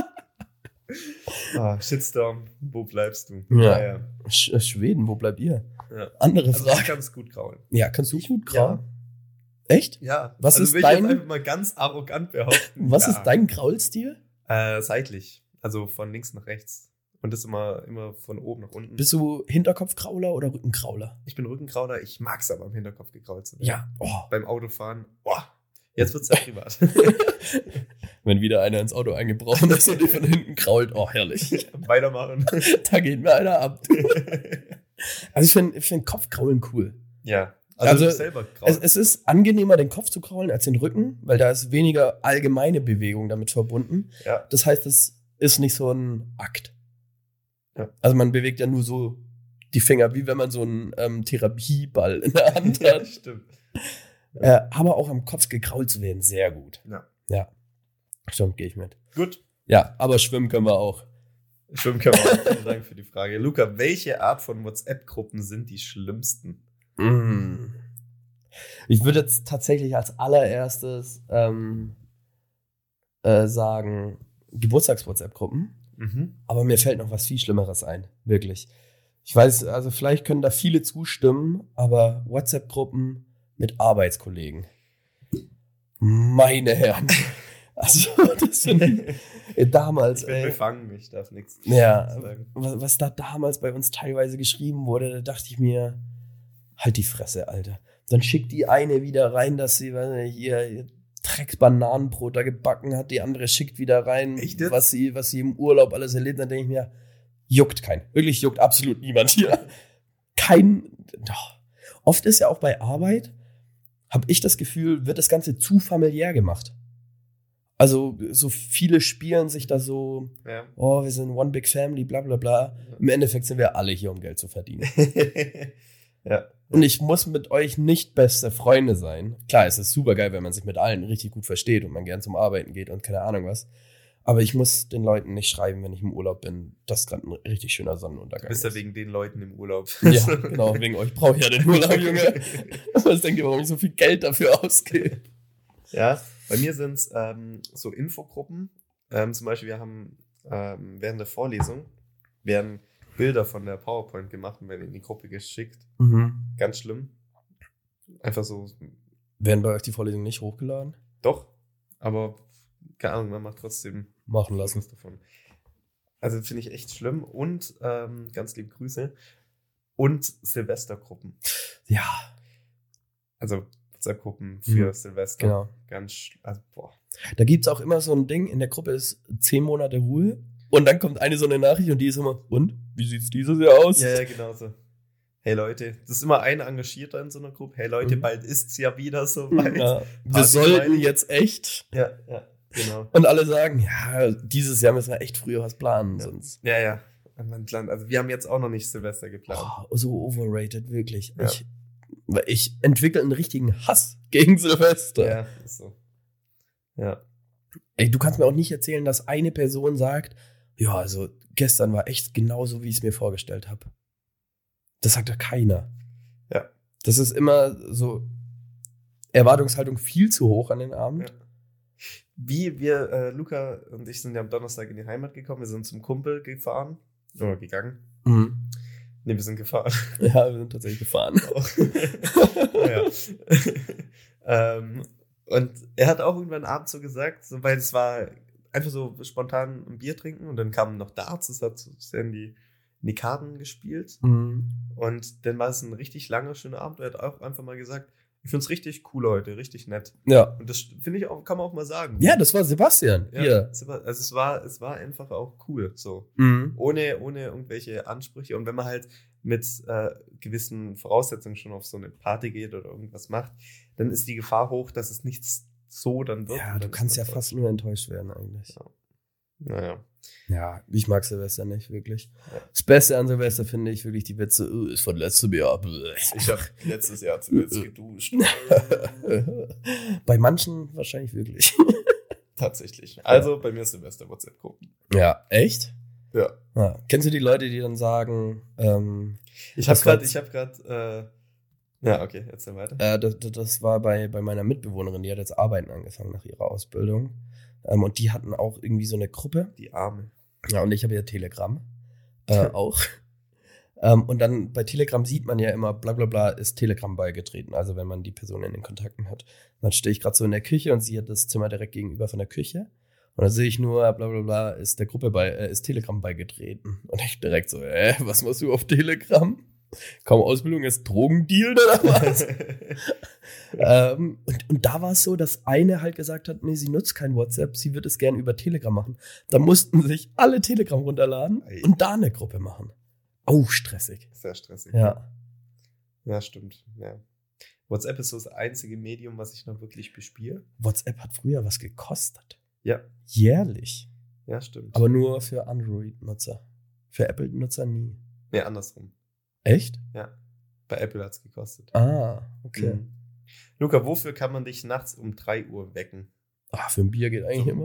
Ah, Shitstorm, wo bleibst du? Ja. Ja, ja. Sch Schweden, wo bleibt ihr? Ja. Andere Also Frage. ich kann es gut kraulen. Ja, kannst du gut Ja. kraulen? Echt? Ja. Was also ist will ich jetzt dein- einfach mal ganz arrogant behaupten. Was ja. ist dein Kraulstil? Äh, seitlich. Also von links nach rechts. Und das immer, immer von oben nach unten. Bist du Hinterkopfkrauler oder Rückenkrauler? Ich bin Rückenkrauler, ich mag es aber am Hinterkopf gekrault zu werden. Ja. Oh. Beim Autofahren, boah, jetzt wird's ja privat. Wenn wieder einer ins Auto eingebrochen ist und dich von hinten krault, oh, herrlich. Weitermachen. Da geht mir einer ab. Also ich finde ich find Kopfkraulen cool. Ja, Also, also, du selber Es, kraulen. es ist angenehmer, den Kopf zu kraulen als den Rücken, weil da ist weniger allgemeine Bewegung damit verbunden. Ja. Das heißt, es ist nicht so ein Akt. Ja. Also man bewegt ja nur so die Finger, wie wenn man so einen ähm, Therapieball in der Hand Ja, hat. stimmt. äh, aber auch am Kopf gekrault zu werden, sehr gut. Ja. Ja. Stimmt, gehe ich mit. Gut, Ja, aber schwimmen können wir auch. schwimmen können wir auch. Vielen Dank für die Frage. Luca, welche Art von WhatsApp-Gruppen sind die schlimmsten? Mm. Ich würde jetzt tatsächlich als allererstes ähm, äh, sagen, Geburtstags-WhatsApp-Gruppen. Mhm. Aber mir fällt noch was viel Schlimmeres ein. Wirklich. Ich weiß, also vielleicht können da viele zustimmen, aber WhatsApp-Gruppen mit Arbeitskollegen. Meine Herren. Also, das sind damals, Ich bin ey. befangen, ich darf nichts Ja, sagen. was, was da damals bei uns teilweise geschrieben wurde, da dachte ich mir, halt die Fresse, Alter. Dann schickt die eine wieder rein, dass sie, weiß nicht, ihr, ihr Drecksbananenbrot da gebacken hat, die andere schickt wieder rein, Echt jetzt? was sie, was sie im Urlaub alles erlebt. Dann denke ich mir, juckt kein. Wirklich juckt absolut niemand hier. Kein, doch. Oft ist ja auch bei Arbeit, habe ich das Gefühl, wird das Ganze zu familiär gemacht. Also so viele spielen sich da so, Ja. oh, wir sind one big family, bla bla bla. Im Endeffekt sind wir alle hier, um Geld zu verdienen. Ja. Und ich muss mit euch nicht beste Freunde sein. Klar, es ist super geil, wenn man sich mit allen richtig gut versteht und man gern zum Arbeiten geht und keine Ahnung was. Aber ich muss den Leuten nicht schreiben, wenn ich im Urlaub bin, dass gerade ein richtig schöner Du Sonnenuntergang bist ja ist. wegen den Leuten im Urlaub. Ja, genau, wegen euch brauche ich ja den Urlaub, Junge. Was denkt ihr, warum ich so viel Geld dafür ausgebe? Ja, bei mir sind es ähm, so Infogruppen. Ähm, zum Beispiel, wir haben ähm, während der Vorlesung werden Bilder von der PowerPoint gemacht und werden in die Gruppe geschickt. Mhm. Ganz schlimm. Einfach so, Werden bei euch die Vorlesungen nicht hochgeladen? doch, aber keine Ahnung, man macht trotzdem Machen lassen. Fotos davon. Also finde ich echt schlimm. Und ähm, ganz liebe Grüße. Und Silvestergruppen. Ja, Also WhatsApp-Gruppen für Mhm. Silvester. genau. Ganz, sch- also boah. Da gibt's auch immer so ein Ding, in der Gruppe ist zehn Monate Ruhe und dann kommt eine so eine Nachricht und die ist immer, und? Wie sieht's dieses Jahr aus? Ja, ja, genau so. Hey Leute, das ist immer einer Engagierter in so einer Gruppe. Hey Leute, Mhm. bald ist's ja wieder so weit. Ja, Ja, wir Party sollten Smiley. jetzt echt. ja, genau. Und alle sagen, ja, dieses Jahr müssen wir echt früher was planen, Ja. sonst. Ja, ja. Und man plant- Also wir haben jetzt auch noch nicht Silvester geplant. Oh, so overrated, wirklich. Ja. Ich, weil ich entwickle einen richtigen Hass gegen Silvester. Ja, ist so. Ja. Ey, du kannst mir auch nicht erzählen, dass eine Person sagt, ja, also gestern war echt genauso, wie ich es mir vorgestellt habe. Das sagt ja keiner. Ja. Das ist immer so Erwartungshaltung viel zu hoch an den Abend. Ja. Wie wir, äh, Luca und ich sind ja am Donnerstag in die Heimat gekommen. Wir sind zum Kumpel gefahren. Oder gegangen. Mhm. Ne, wir sind gefahren. Ja, wir sind tatsächlich gefahren. Naja. ähm, und er hat auch irgendwann abends so gesagt, so, weil es war einfach so spontan ein Bier trinken und dann kamen noch Darts, das hat so sehr in die, in die Karten gespielt. Mhm. Und dann war es ein richtig langer, schöner Abend. Er hat auch einfach mal gesagt, ich finde es richtig cool heute, richtig nett. Ja. Und das finde ich auch, kann man auch mal sagen. Ja, das war Sebastian. Ja, Hier. es war- also es war, es war einfach auch cool, so. Mhm. Ohne, ohne irgendwelche Ansprüche. Und wenn man halt mit äh, gewissen Voraussetzungen schon auf so eine Party geht oder irgendwas macht, dann ist die Gefahr hoch, dass es nichts so dann wird. Ja, Und du dann kannst ist ja man fast nur enttäuscht werden eigentlich. Ja. Naja. Ja, ich mag Silvester nicht wirklich. Ja. Das Beste an Silvester finde ich wirklich die Witze, "Oh, ist von letztem Jahr. Bleh." Ich habe letztes Jahr zuletzt geduscht. Bei manchen wahrscheinlich wirklich. Tatsächlich. Also bei mir Silvester WhatsApp-Gruppen. Ja, echt? Ja. Ja. Kennst du die Leute, die dann sagen, ähm, Ich habe Das war- gerade, ich habe gerade, äh, ja, okay, erzähl weiter. äh, das, das war bei, bei meiner Mitbewohnerin, die hat jetzt Arbeiten angefangen nach ihrer Ausbildung. Ähm, und die hatten auch irgendwie so eine Gruppe. Die Arme. Ja, und ich habe ja Telegram äh, auch. ähm, und dann bei Telegram sieht man ja immer, bla bla bla, ist Telegram beigetreten. Also wenn man die Person in den Kontakten hat. Und dann stehe ich gerade so in der Küche und sie hat das Zimmer direkt gegenüber von der Küche. Und dann sehe ich nur, bla bla bla, ist der Gruppe bei, äh, ist Telegram beigetreten. Und ich direkt so, äh, was machst du auf Telegram? Kaum Ausbildung, ist Drogendeal oder was? ähm, und, und da war es so, dass eine halt gesagt hat, nee, sie nutzt kein WhatsApp, sie wird es gerne über Telegram machen. Da mussten sich alle Telegram runterladen Ei. und da eine Gruppe machen. Oh, stressig. Sehr stressig. Ja. Ja, stimmt. Ja. WhatsApp ist so das einzige Medium, was ich noch wirklich bespiele. WhatsApp hat früher was gekostet. Ja. Jährlich. Ja, stimmt. Aber nur für Android-Nutzer. Für Apple-Nutzer nie. Nee, andersrum. Echt? Ja. Bei Apple hat es gekostet. Ah, okay. Mhm. Luca, wofür kann man dich nachts um drei Uhr wecken? Ah, für ein Bier geht eigentlich immer.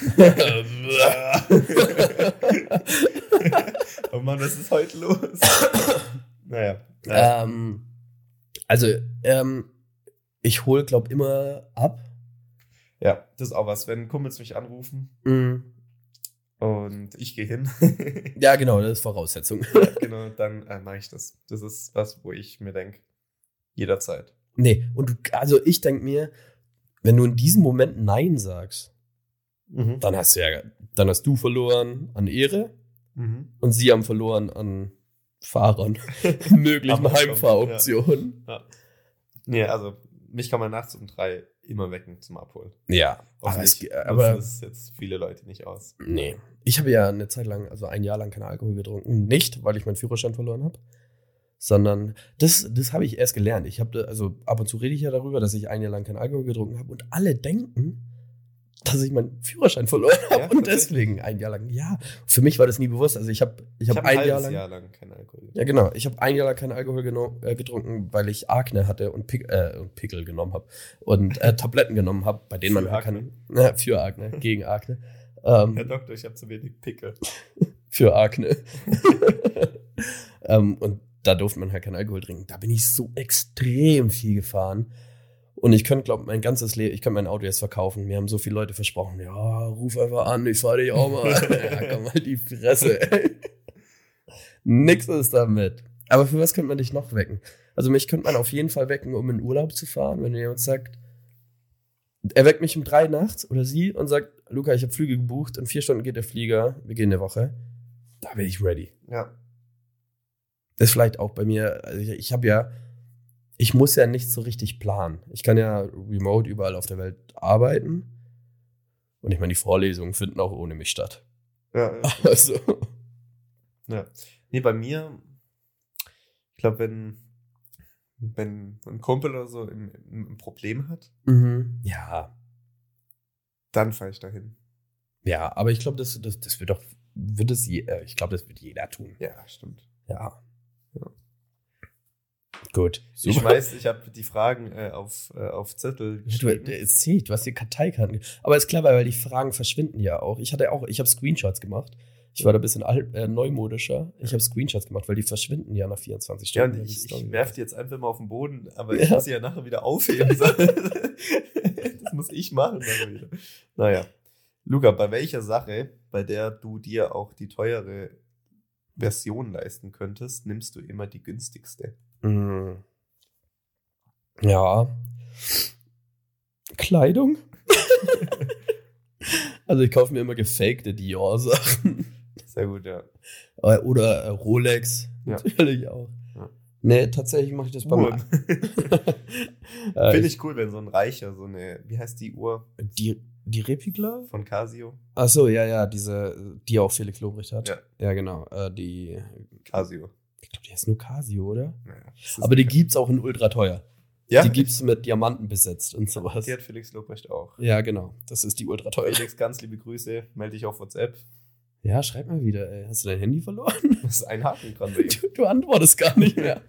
Oh Mann, was ist heute los? Naja. Ähm, also, ähm, ich hole, glaub immer ab. Ja, das ist auch was. Wenn Kumpels mich anrufen Mhm. und ich gehe hin. Ja, genau, das ist Voraussetzung. Ja, genau, dann äh, mache ich das. Das ist was, wo ich mir denke, jederzeit. Nee, und du, also ich denke mir, wenn du in diesem Moment Nein sagst, Mhm. dann hast du ja, dann hast du verloren an Ehre Mhm. und sie haben verloren an Fahrern, möglichen Aber schon, Heimfahroptionen. Ja. Nee, also mich kann man nachts um drei immer wecken zum Abholen. Ja, aber, es, Hoffentlich aber nutzen das jetzt viele Leute nicht aus. nee. Ich habe ja eine Zeit lang, also ein Jahr lang keinen Alkohol getrunken. Nicht, weil ich meinen Führerschein verloren habe, sondern das, das habe ich erst gelernt. Ich habe, also ab und zu rede ich ja darüber, dass ich ein Jahr lang keinen Alkohol getrunken habe und alle denken, dass ich meinen Führerschein verloren habe Ja, und tatsächlich? deswegen ein Jahr lang. Ja, für mich war das nie bewusst. Also ich habe, ich Ich habe habe ein ein Jahr halbes lang, Jahr lang keinen Alkohol getrunken. ja genau, ich habe ein Jahr lang keinen Alkohol geno- äh, getrunken, weil ich Akne hatte und, Pick, äh, und Pickel genommen habe und äh, Tabletten genommen habe, bei denen Für man halt Akne? kann, ja, für Akne, gegen Akne. Ähm, Herr Doktor, ich habe zu wenig Pickel. für Akne. ähm, und da durfte man halt keinen Alkohol trinken. Da bin ich so extrem viel gefahren. Und ich könnte, glaube mein ganzes Leben, ich könnte mein Auto jetzt verkaufen. Mir haben so viele Leute versprochen, ja, ruf einfach an, ich fahre dich auch mal. Ja, komm halt die Fresse. Nix ist damit. Aber für was könnte man dich noch wecken? Also mich könnte man auf jeden Fall wecken, um in Urlaub zu fahren, wenn jemand sagt, er weckt mich um drei nachts oder sie und sagt, Luca, ich habe Flüge gebucht, in vier Stunden geht der Flieger, wir gehen eine Woche. Da bin ich ready. Ja. Das ist vielleicht auch bei mir, also ich, ich habe ja, ich muss ja nicht so richtig planen. Ich kann ja remote überall auf der Welt arbeiten. Und ich meine, die Vorlesungen finden auch ohne mich statt. Ja, ja. Also. Ja. Nee, bei mir, ich glaube, wenn, wenn ein Kumpel oder so ein, ein Problem hat, Mhm. Ja. dann fahre ich dahin. Ja, aber ich glaube, das, das, das wird doch, wird es, je, äh, ich glaube, das wird jeder tun. Ja, stimmt. Ja. Ja. Gut. Ich schmeiß, ich habe die Fragen äh, auf, äh, auf Zettel Du, geschrieben. es zählt, du hast die Karteikarten. Aber ist clever, weil die Fragen verschwinden ja auch. Ich hatte auch, ich habe Screenshots gemacht. Ich war da ein bisschen alt, äh, neumodischer. Ich habe Screenshots gemacht, weil die verschwinden ja nach vierundzwanzig Ja, Stunden. und wenn die ich, Story ich weg werf ist. die jetzt einfach mal auf den Boden, aber ich Ja. muss sie ja nachher wieder aufheben. Das muss ich machen. Dann wieder. Naja. Luca, bei welcher Sache, bei der du dir auch die teure Version leisten könntest, nimmst du immer die günstigste? Mm. Ja. Kleidung? Also ich kaufe mir immer gefakte Dior-Sachen. Sehr gut, ja. Äh, Oder äh, Rolex. Ja. Natürlich auch. Ja. Nee, tatsächlich mache ich das beim Uhren. äh, Finde ich cool, wenn so ein Reicher so eine, wie heißt die Uhr Die, die Replika? von Casio? Ach so, ja, ja, diese, die auch Felix Lobrecht hat. Ja. Ja, genau. Äh, die, Casio. ich glaube, die heißt nur Casio, oder? Naja, das ist Aber die bekannt. gibt's auch in ultra teuer. Ja, Die gibt's mit Diamanten besetzt und sowas. die hat Felix Lobrecht auch. Ja, genau. Das ist die ultra teuer. Felix, ganz liebe Grüße. Melde dich auf WhatsApp. Ja, schreib mal wieder, ey. Hast du dein Handy verloren? Da ist ein Haken dran bei ihm. Du, du antwortest gar nicht mehr.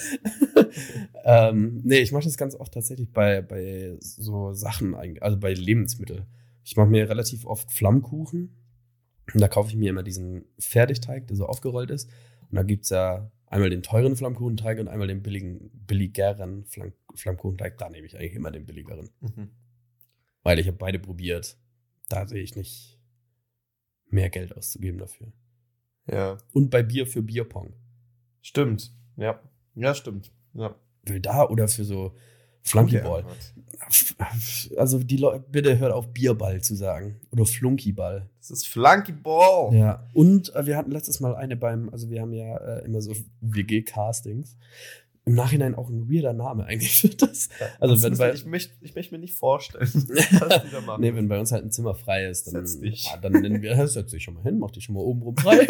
ähm, nee, ich mache das ganz oft tatsächlich bei, bei so Sachen, eigentlich, also bei Lebensmitteln. Ich mache mir relativ oft Flammkuchen. Und da kaufe ich mir immer diesen Fertigteig, der so aufgerollt ist. Und da gibt's ja einmal den teuren Flammkuchenteig und einmal den billigen, billigeren Flamm, Flammkuchenteig. Da nehme ich eigentlich immer den billigeren. Mhm. Weil ich habe beide probiert. da sehe ich nicht mehr Geld auszugeben dafür. Ja. Und bei Bier für Bierpong. Stimmt. Ja. Ja, stimmt. Ja. Will da oder für so Flunkyball. Also die Leute, bitte hört auf Bierball zu sagen. Oder Flunkyball. Das ist Flunkyball. Ja. Und äh, wir hatten letztes Mal eine beim, also wir haben ja äh, immer so W G-Castings. Im Nachhinein auch ein weirder Name eigentlich für das. Also das wenn bei, ich möchte ich möchte mir nicht vorstellen, was die da machen. Nee, wenn bei uns halt ein Zimmer frei ist, dann, Setz dich. Ja, dann nennen wir, setz dich schon mal hin, mach dich schon mal oben rum frei.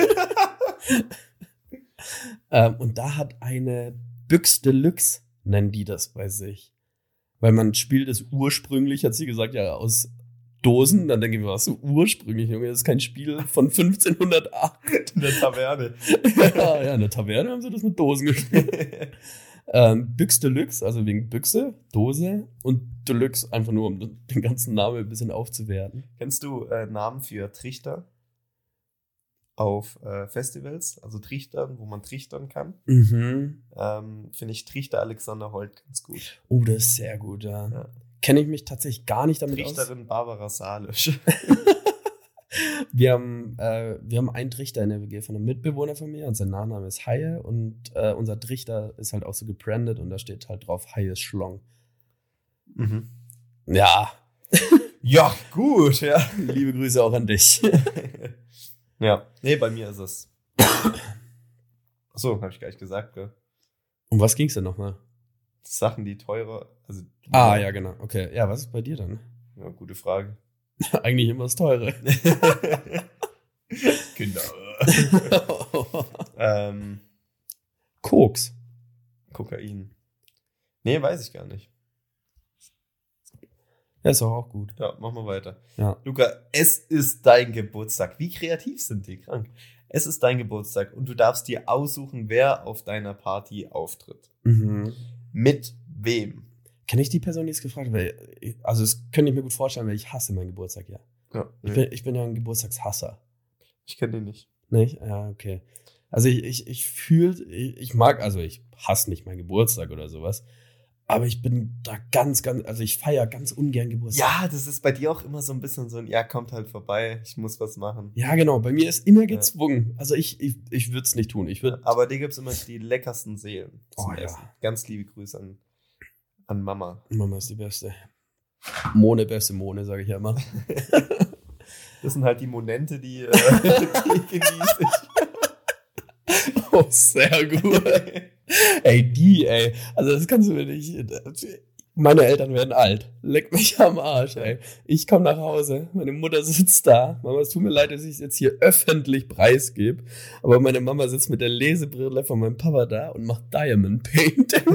ähm, und da hat eine Büchs Deluxe, nennen die das bei sich. Weil man spielt es ursprünglich, hat sie gesagt, ja, aus Dosen. Dann denke ich mir, was so ursprünglich, Junge, das ist kein Spiel von fünfzehnhundertacht. In der Taverne. ja, ja, in der Taverne haben sie das mit Dosen gespielt. ähm, Büchs Deluxe, also wegen Büchse, Dose und Deluxe, einfach nur, um den ganzen Namen ein bisschen aufzuwerten. Kennst du äh, Namen für Trichter auf äh, Festivals? Also Trichtern, wo man trichtern kann. Mhm. Ähm, Finde ich Trichter Alexander Holt ganz gut. Oh, das ist sehr gut, ja. Ja. Kenne ich mich tatsächlich gar nicht damit aus. Trichterin Barbara Salisch. Wir haben, äh, wir haben einen Trichter in der W G von einem Mitbewohner von mir und sein Nachname ist Haie und äh, unser Trichter ist halt auch so gebrandet und da steht halt drauf Haies Schlong. Mhm. Ja. Ja, gut, ja. Liebe Grüße auch an dich. Ja, nee, bei mir ist es. Achso, habe ich gar nicht gesagt, gell? Um was ging's denn nochmal? Sachen, die teurer, also. Ah, ja, genau. Okay. Ja, was ist bei dir dann? Ja, gute Frage. Eigentlich immer das Teure. Kinder. ähm, Koks. Kokain. Nee, weiß ich gar nicht. Ja, ist doch auch gut. Ja, machen wir weiter. Ja. Luca, es ist dein Geburtstag. Wie kreativ sind die? Krank. Es ist dein Geburtstag und du darfst dir aussuchen, wer auf deiner Party auftritt. Mhm. Mit wem? Kenne ich die Person, die es gefragt hat? Weil, also, das könnte ich mir gut vorstellen, weil ich hasse meinen Geburtstag, ja. Ja, Ich bin, ich bin ja ein Geburtstagshasser. ich kenne den nicht. Nicht? Ja, okay. Also ich, ich, ich fühle, ich, ich mag, also ich hasse nicht meinen Geburtstag oder sowas, aber ich bin da ganz, ganz, also ich feiere ganz ungern Geburtstag. Ja, das ist bei dir auch immer so ein bisschen so ein, ja, kommt halt vorbei, ich muss was machen. Ja, genau, bei mir ist immer gezwungen. Also ich, ich, ich würde es nicht tun. Ich würd, Aber dir gibt es immer die leckersten Seelen zum Oh, ja. Essen. Ganz liebe Grüße an, an Mama. Mama ist die Beste. Mone, beste Mone, sage ich ja immer. Das sind halt die Momente, die, äh, die genieße ich. Oh, sehr gut. Ey, die, ey. Also das kannst du mir nicht. Meine Eltern werden alt. Leck mich am Arsch, ey. Ich komme nach Hause, meine Mutter sitzt da. Mama, es tut mir leid, dass ich es jetzt hier öffentlich preisgebe, aber meine Mama sitzt mit der Lesebrille von meinem Papa da und macht Diamond Painting.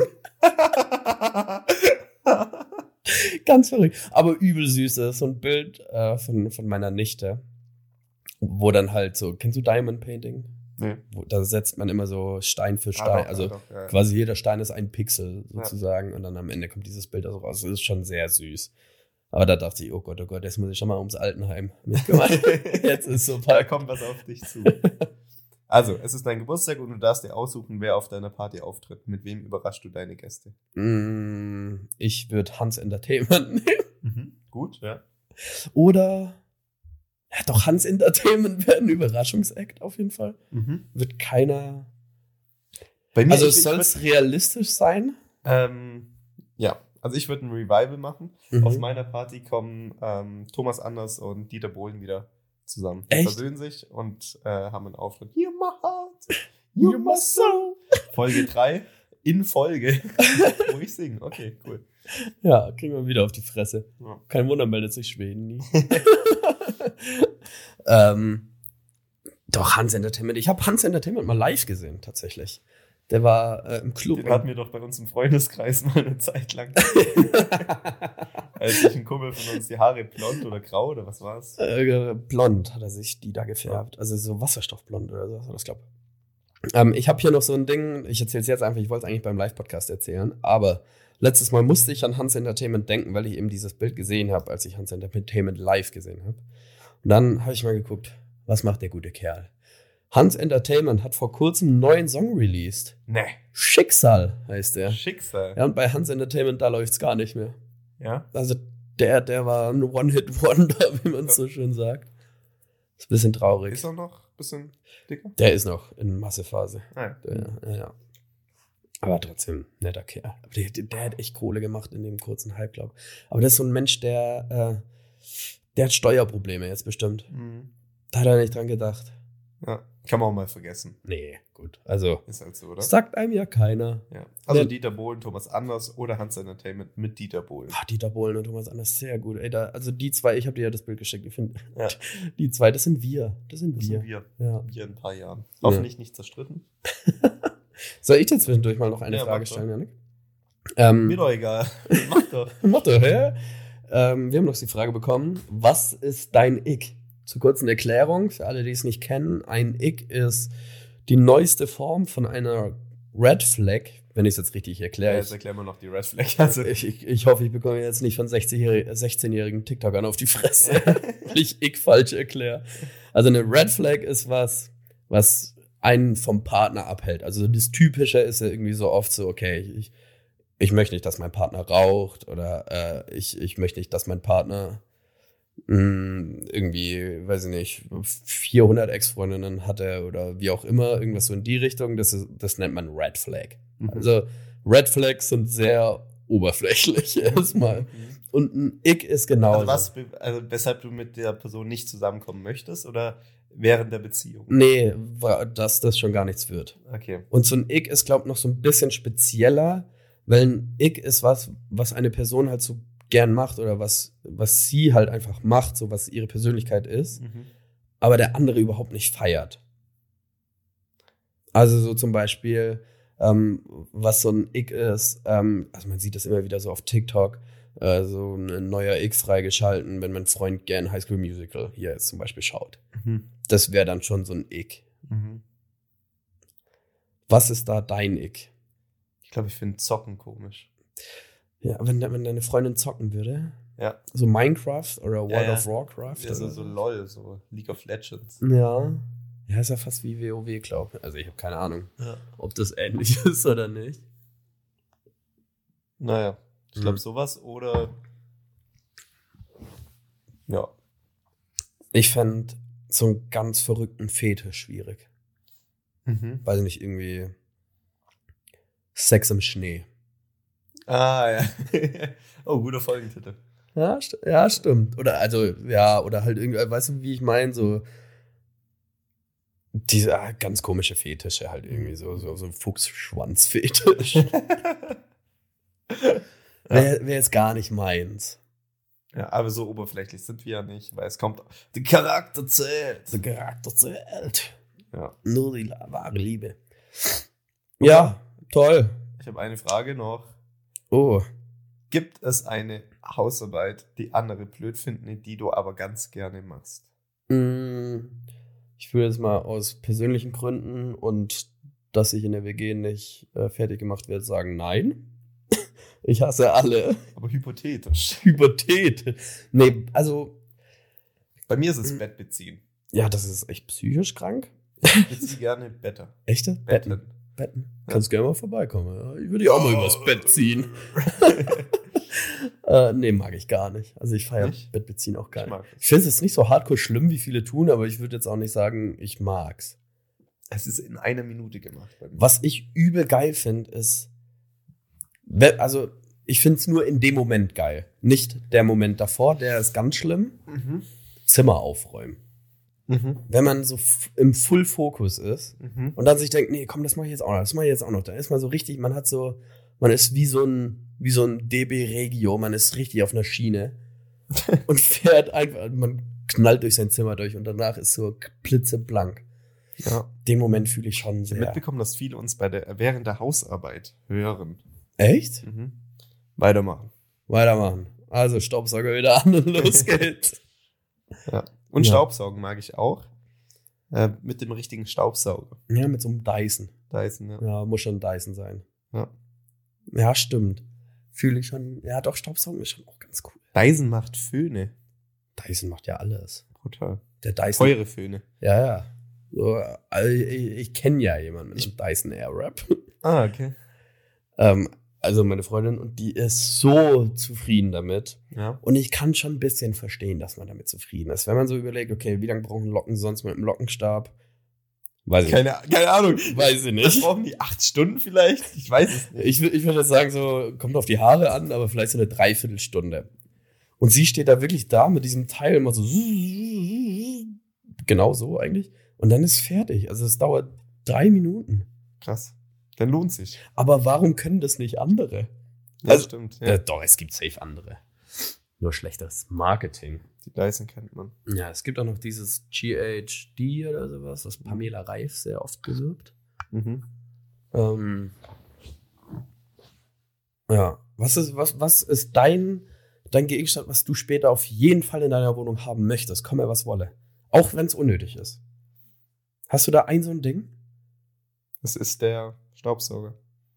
Ganz verrückt. Aber übel süß. Das ist so ein Bild äh, von, von meiner Nichte, wo dann halt so, kennst du Diamond Painting? Nee. Wo, da setzt man immer so Stein für Ah, Stein. doch, also ah, doch, ja. quasi jeder Stein ist ein Pixel sozusagen. Und dann am Ende kommt dieses Bild also raus. Das ist schon sehr süß. Aber da dachte ich, oh Gott, oh Gott, jetzt muss ich schon mal ums Altenheim mich kümmern. Jetzt ist so Da kommt was auf dich zu. Also, es ist dein Geburtstag und du darfst dir aussuchen, wer auf deiner Party auftritt. Mit wem überraschst du deine Gäste? Mm, ich würde Hans Entertainment nehmen. Mhm. Gut, ja. Oder, ja doch, Hans Entertainment wäre ein Überraschungsakt auf jeden Fall. Mhm. Wird keiner... Bei mir Also ich- ich soll würd- es realistisch sein? Ähm, ja, also ich würde ein Revival machen. Mhm. Auf meiner Party kommen ähm, Thomas Anders und Dieter Bohlen wieder zusammen. Die Echt? versöhnen sich und äh, haben einen Auftritt. You're my heart, you're my soul. Folge drei in Folge, wo ich singe. Okay, cool. Ja, kriegen wir wieder auf die Fresse. Ja. Kein Wunder, meldet sich Schweden nie. ähm, doch, Hans Entertainment. Ich habe Hans Entertainment mal live gesehen, tatsächlich. Der war äh, im Club. Den hatten wir doch bei uns im Freundeskreis mal eine Zeit lang. Als sich ein Kumpel von uns die Haare blond oder grau oder was war's? Äh, blond hat er sich die da gefärbt. Also so Wasserstoffblond oder so, das glaube ich. Ähm, ich habe hier noch so ein Ding, ich erzähle es jetzt einfach, ich wollte es eigentlich beim Live-Podcast erzählen, aber letztes Mal musste ich an Hans Entertainment denken, weil ich eben dieses Bild gesehen habe, als ich Hans Entertainment live gesehen habe. Und dann habe ich mal geguckt, was macht der gute Kerl? Hans Entertainment hat vor kurzem einen neuen Song released. Nee. Schicksal heißt der. Schicksal. Ja, und bei Hans Entertainment, da läuft's gar nicht mehr. Ja? Also der, der war ein One-Hit-Wonder, wie man so schön sagt. Ist ein bisschen traurig. Ist er noch ein bisschen dicker? Der ist noch in Massephase. Ah, ja. Der, ja, ja. Aber trotzdem, netter Kerl. Aber der, der hat echt Kohle gemacht in dem kurzen Hype, glaube ich. Aber das ist so ein Mensch, der, äh, der hat Steuerprobleme jetzt bestimmt. Mhm. Da hat er nicht dran gedacht. Ja, kann man auch mal vergessen. Nee, gut. Also, Ist halt so, oder? sagt einem ja keiner. Ja. Also Ja. Dieter Bohlen, Thomas Anders oder Hans Entertainment mit Dieter Bohlen. Ah, Dieter Bohlen und Thomas Anders, sehr gut. Ey, da, also die zwei, ich habe dir ja das Bild geschickt. Ich finde, Ja. die zwei, das sind wir. Das sind Das wir. sind wir. Ja. Wir in ein paar Jahren. Hoffentlich nicht zerstritten. Soll ich dir zwischendurch mal noch eine Ja, Frage mach doch. stellen, Janik? Ähm, Mir doch egal. Mach doch. Mach doch, hä? Ähm, wir haben noch die Frage bekommen, was ist dein Ick? Zur kurzen Erklärung, für alle, die es nicht kennen, ein Ick ist die neueste Form von einer Red Flag, wenn ich es jetzt richtig Ja, erkläre. jetzt erklären wir noch die Red Flag. Also, ich, ich, ich hoffe, ich bekomme jetzt nicht von sechzehnjährigen TikTokern auf die Fresse, weil ich Ick falsch erkläre. Also eine Red Flag ist was, was einen vom Partner abhält. Also das Typische ist ja irgendwie so oft so, okay, ich, ich möchte nicht, dass mein Partner raucht oder äh, ich, ich möchte nicht, dass mein Partner mh, irgendwie, weiß ich nicht, vierhundert Ex-Freundinnen hatte oder wie auch immer, irgendwas so in die Richtung. Das, ist, das nennt man Red Flag. Mhm. Also Red Flags sind sehr oberflächlich erstmal. Und ein Ick ist genau also, was, be- also weshalb du mit der Person nicht zusammenkommen möchtest oder während der Beziehung? Nee, wa- dass das schon gar nichts wird. Okay. Und so ein Ick ist, glaube ich, noch so ein bisschen spezieller, weil ein Ick ist was, was eine Person halt so gern macht oder was, was sie halt einfach macht, so was ihre Persönlichkeit ist, Mhm. aber der andere überhaupt nicht feiert. Also so zum Beispiel, ähm, was so ein Ick ist, ähm, also man sieht das immer wieder so auf TikTok, äh, so ein neuer Ick freigeschalten, wenn mein Freund gern High School Musical hier jetzt zum Beispiel schaut. Mhm. Das wäre dann schon so ein Ick. Mhm. Was ist da dein Ick? Ich glaube, ich finde Zocken komisch. Ja, wenn, de- wenn deine Freundin zocken würde, Ja. so Minecraft oder World Ja, ja. of Warcraft. Ja, so, oder so LOL, so League of Legends. Ja. Ja, ist ja fast wie WoW, glaube ich. Also ich habe keine Ahnung, Ja. ob das ähnlich ist oder nicht. Naja, ich glaube Mhm. sowas oder ja. Ich fände so einen ganz verrückten Fetisch schwierig. Mhm. Weiß ich nicht, irgendwie Sex im Schnee. Ah, ja. Oh, guter Folgentitel. Ja, st ja, stimmt. Oder also, ja, oder halt irgendwie, weißt du, wie ich meine, so diese ah, ganz komische Fetische halt irgendwie, so, so, so ein Fuchsschwanz-Fetisch. Wäre wär jetzt gar nicht meins. Ja, aber so oberflächlich sind wir ja nicht, weil es kommt, der Charakter zählt. Der Charakter zählt. Ja. Nur die la- wahre Liebe. Ja, toll. Ich habe eine Frage noch. Oh. Gibt es eine Hausarbeit, die andere blöd finden, die du aber ganz gerne machst? Mm, Ich würde jetzt mal aus persönlichen Gründen und dass ich in der W G nicht äh, fertig gemacht werde, sagen nein. Ich hasse alle. Aber hypothetisch. Hypothetisch. Nee, also, Bei mir ist es Bett beziehen. ja, das ist echt psychisch krank. Ich beziehe gerne Betten. Echte? Betten. Betten. Kannst gerne mal vorbeikommen. Ja? Ich würde ja auch mal übers Bett ziehen. äh, nee, mag ich gar nicht. Also ich feiere Nicht? Bettbeziehen auch gar Ich nicht. mag Ich finde es jetzt nicht so hardcore schlimm, wie viele tun, aber ich würde jetzt auch nicht sagen, ich mag's. Es ist in einer Minute gemacht bei mir. Was ich übel geil finde, ist, we- also ich finde es nur in dem Moment geil. Nicht der Moment davor, der ist ganz schlimm. Mhm. Zimmer aufräumen. Mhm. Wenn man so f- im Full-Fokus ist Mhm. und dann sich denkt, nee, komm, das mache ich jetzt auch noch, das mache ich jetzt auch noch. Da ist man so richtig, man hat so, man ist wie so ein, wie so ein D B Regio, man ist richtig auf einer Schiene und fährt einfach, man knallt durch sein Zimmer durch und danach ist so blitzeblank. Ja. Den Moment fühle ich schon Ich habe sehr. mitbekommen, dass viele uns bei der, während der Hausarbeit hören. Echt? Mhm. Weitermachen. Weitermachen. Also Staubsauger wieder an und los geht's. Ja. Und Ja. Staubsaugen mag ich auch. Äh, mit dem richtigen Staubsauger. Ja, mit so einem Dyson. Dyson, ja. Ja, muss schon Dyson sein. Ja. Ja, stimmt. Fühle ich schon. Ja, doch, Staubsaugen ist schon auch ganz cool. Dyson macht Föhne. Dyson macht ja alles. Brutal. Der Dyson. Teure Föhne. Ja, ja. So, also ich ich kenne ja jemanden mit einem Dyson Airwrap. Ah, okay. ähm, Also meine Freundin, und die ist so zufrieden damit. Ja. Und ich kann schon ein bisschen verstehen, dass man damit zufrieden ist. Wenn man so überlegt, okay, wie lange brauchen Locken sonst mit einem Lockenstab? Weiß ich Keine, keine Ahnung. Weiß ich nicht. Was brauchen die? Acht Stunden vielleicht? Ich weiß es nicht. Ich, wür- ich würde jetzt sagen, so, kommt auf die Haare an, aber vielleicht so eine Dreiviertelstunde. Und sie steht da wirklich da mit diesem Teil immer so, genau so eigentlich. Und dann ist fertig. Also es dauert drei Minuten. Krass. Dann lohnt sich. Aber warum können das nicht andere? Ja, Also- stimmt. Ja. Ja. doch, es gibt safe andere. Nur schlechteres Marketing. Die Dyson kennt man. Ja, es gibt auch noch dieses G H D oder sowas, das Pamela Reif sehr oft bewirbt. Mhm. Ähm, ja, was ist, was, was ist dein, dein Gegenstand, was du später auf jeden Fall in deiner Wohnung haben möchtest? Komme, was wolle. Auch wenn es unnötig ist. Hast du da ein so ein Ding? Das ist der Staubsauger.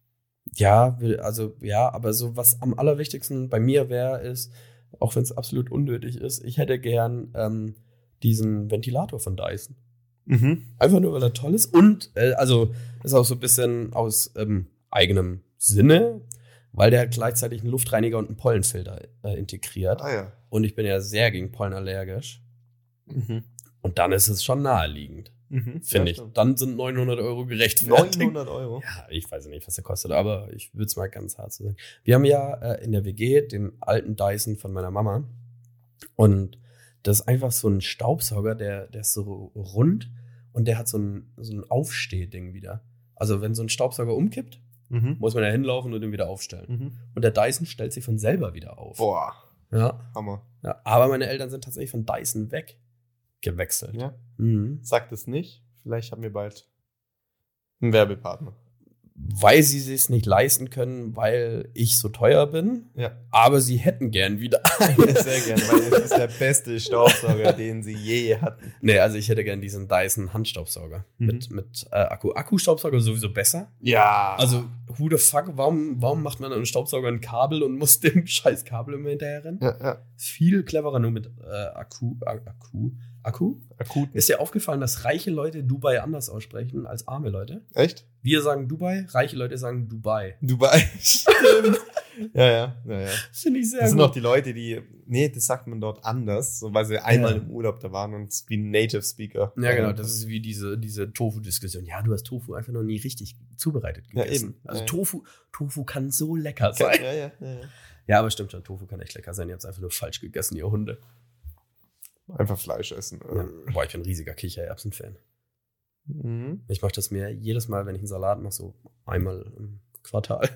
Ja, will- also ja, aber so was am allerwichtigsten bei mir wäre, ist, auch wenn es absolut unnötig ist, ich hätte gern ähm, diesen Ventilator von Dyson. Mhm. Einfach nur, weil er toll ist. Und, äh, also, ist auch so ein bisschen aus ähm, eigenem Sinne, weil der gleichzeitig einen Luftreiniger und einen Pollenfilter äh, integriert. Ah ja. Und ich bin ja sehr gegen Pollen allergisch. Mhm. Und dann ist es schon naheliegend, Mhm. finde Ja, ich. stimmt. Dann sind neunhundert Euro gerechtfertigt. neunhundert Euro. Ja, ich weiß nicht, was der kostet, aber ich würde es mal ganz hart so sagen. Wir haben ja äh, in der W G den alten Dyson von meiner Mama. Und das ist einfach so ein Staubsauger, der, der ist so rund und der hat so ein, so ein Aufstehding wieder. Also wenn so ein Staubsauger umkippt, Mhm. muss man da hinlaufen und den wieder aufstellen. Mhm. Und der Dyson stellt sich von selber wieder auf. Boah, Ja, Hammer. ja. Aber meine Eltern sind tatsächlich von Dyson weggewechselt. Ja. Mhm. Sagt es nicht. Vielleicht haben wir bald einen Werbepartner. Weil sie es nicht leisten können, weil ich so teuer bin. Ja. Aber sie hätten gern wieder einen. Sehr gerne, weil es ist der beste Staubsauger, den sie je hatten. Nee, also ich hätte gern diesen Dyson Handstaubsauger Mhm. mit, mit äh, Akku. Akkustaubsauger sowieso besser. Ja. Also, who the fuck, warum, warum macht man einen Staubsauger ein Kabel und muss dem scheiß Kabel immer hinterher rennen? Ja, ja. Ist viel cleverer nur mit äh, Akku. A- Akku. Akku? Akuten. Ist dir aufgefallen, dass reiche Leute Dubai anders aussprechen als arme Leute? Echt? Wir sagen Dubai, reiche Leute sagen Dubai. Dubai. Stimmt. Ja, ja, ja, ja. Finde ich sehr Das sind gut. auch die Leute, die, nee, das sagt man dort anders, so, weil sie einmal Ja. im Urlaub da waren und wie Native Speaker. Ja, genau, das ist wie diese, diese Tofu-Diskussion. Ja, du hast Tofu einfach noch nie richtig zubereitet Ja, gegessen. eben. Also Ja, ja. Tofu, Tofu kann so lecker Ja, sein. ja, ja, ja. Ja, aber stimmt schon, Tofu kann echt lecker sein. Ihr habt es einfach nur falsch gegessen, ihr Hunde. Einfach Fleisch essen. Ja. Boah, ich bin ein riesiger Kichererbsen-Fan. Mhm. Ich mache das mir jedes Mal, wenn ich einen Salat mache, so einmal im Quartal.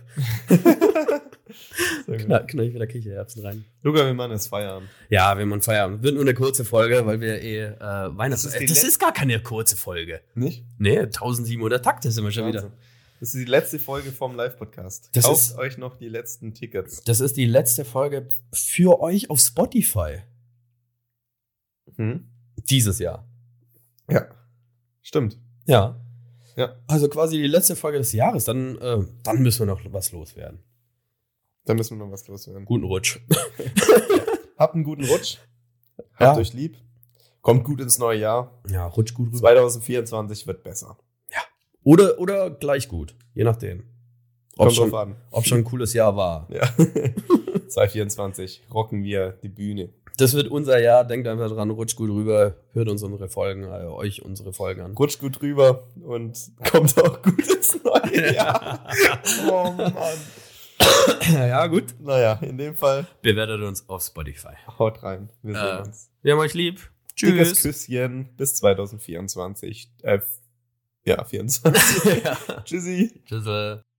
Sehr gut. Knall, knall ich wieder Kichererbsen rein. Luca, wir machen jetzt Feierabend. Ja, wir machen Feierabend. Wird nur eine kurze Folge, weil wir eh äh, Weihnachts... Das Das, ist die das let- ist gar keine kurze Folge. Nicht? Nee, eintausendsiebenhundert Takte sind wir schon wieder. Wahnsinn. Das ist die letzte Folge vom Live-Podcast. Das Kauft ist- euch noch die letzten Tickets. Das ist die letzte Folge für euch auf Spotify. Mhm. Dieses Jahr. Ja. Stimmt. Ja. Ja. Also quasi die letzte Folge des Jahres. Dann, äh, dann müssen wir noch was loswerden. Da müssen wir noch was loswerden. Guten Rutsch. Habt einen guten Rutsch. Habt Ja. euch lieb. Kommt gut ins neue Jahr. Ja, rutsch gut rüber. zwanzig vierundzwanzig wird besser. Oder, oder gleich gut. Je nachdem. Ob Kommt schon, drauf an. ob schon ein cooles Jahr war. Ja. zwanzig vierundzwanzig rocken wir die Bühne. Das wird unser Jahr. Denkt einfach dran, rutscht gut rüber. Hört uns unsere Folgen, äh, euch unsere Folgen an. Rutscht gut rüber und kommt auch gut ins neue Jahr. Oh Mann. Ja, gut. Naja, in dem Fall Bewertet uns auf Spotify. haut rein. Wir sehen Äh, uns. Wir haben euch lieb. Dickes Tschüss. Küsschen bis zwanzig vierundzwanzig. Äh, ja, vierundzwanzig. Ja. Tschüssi. Tschüss.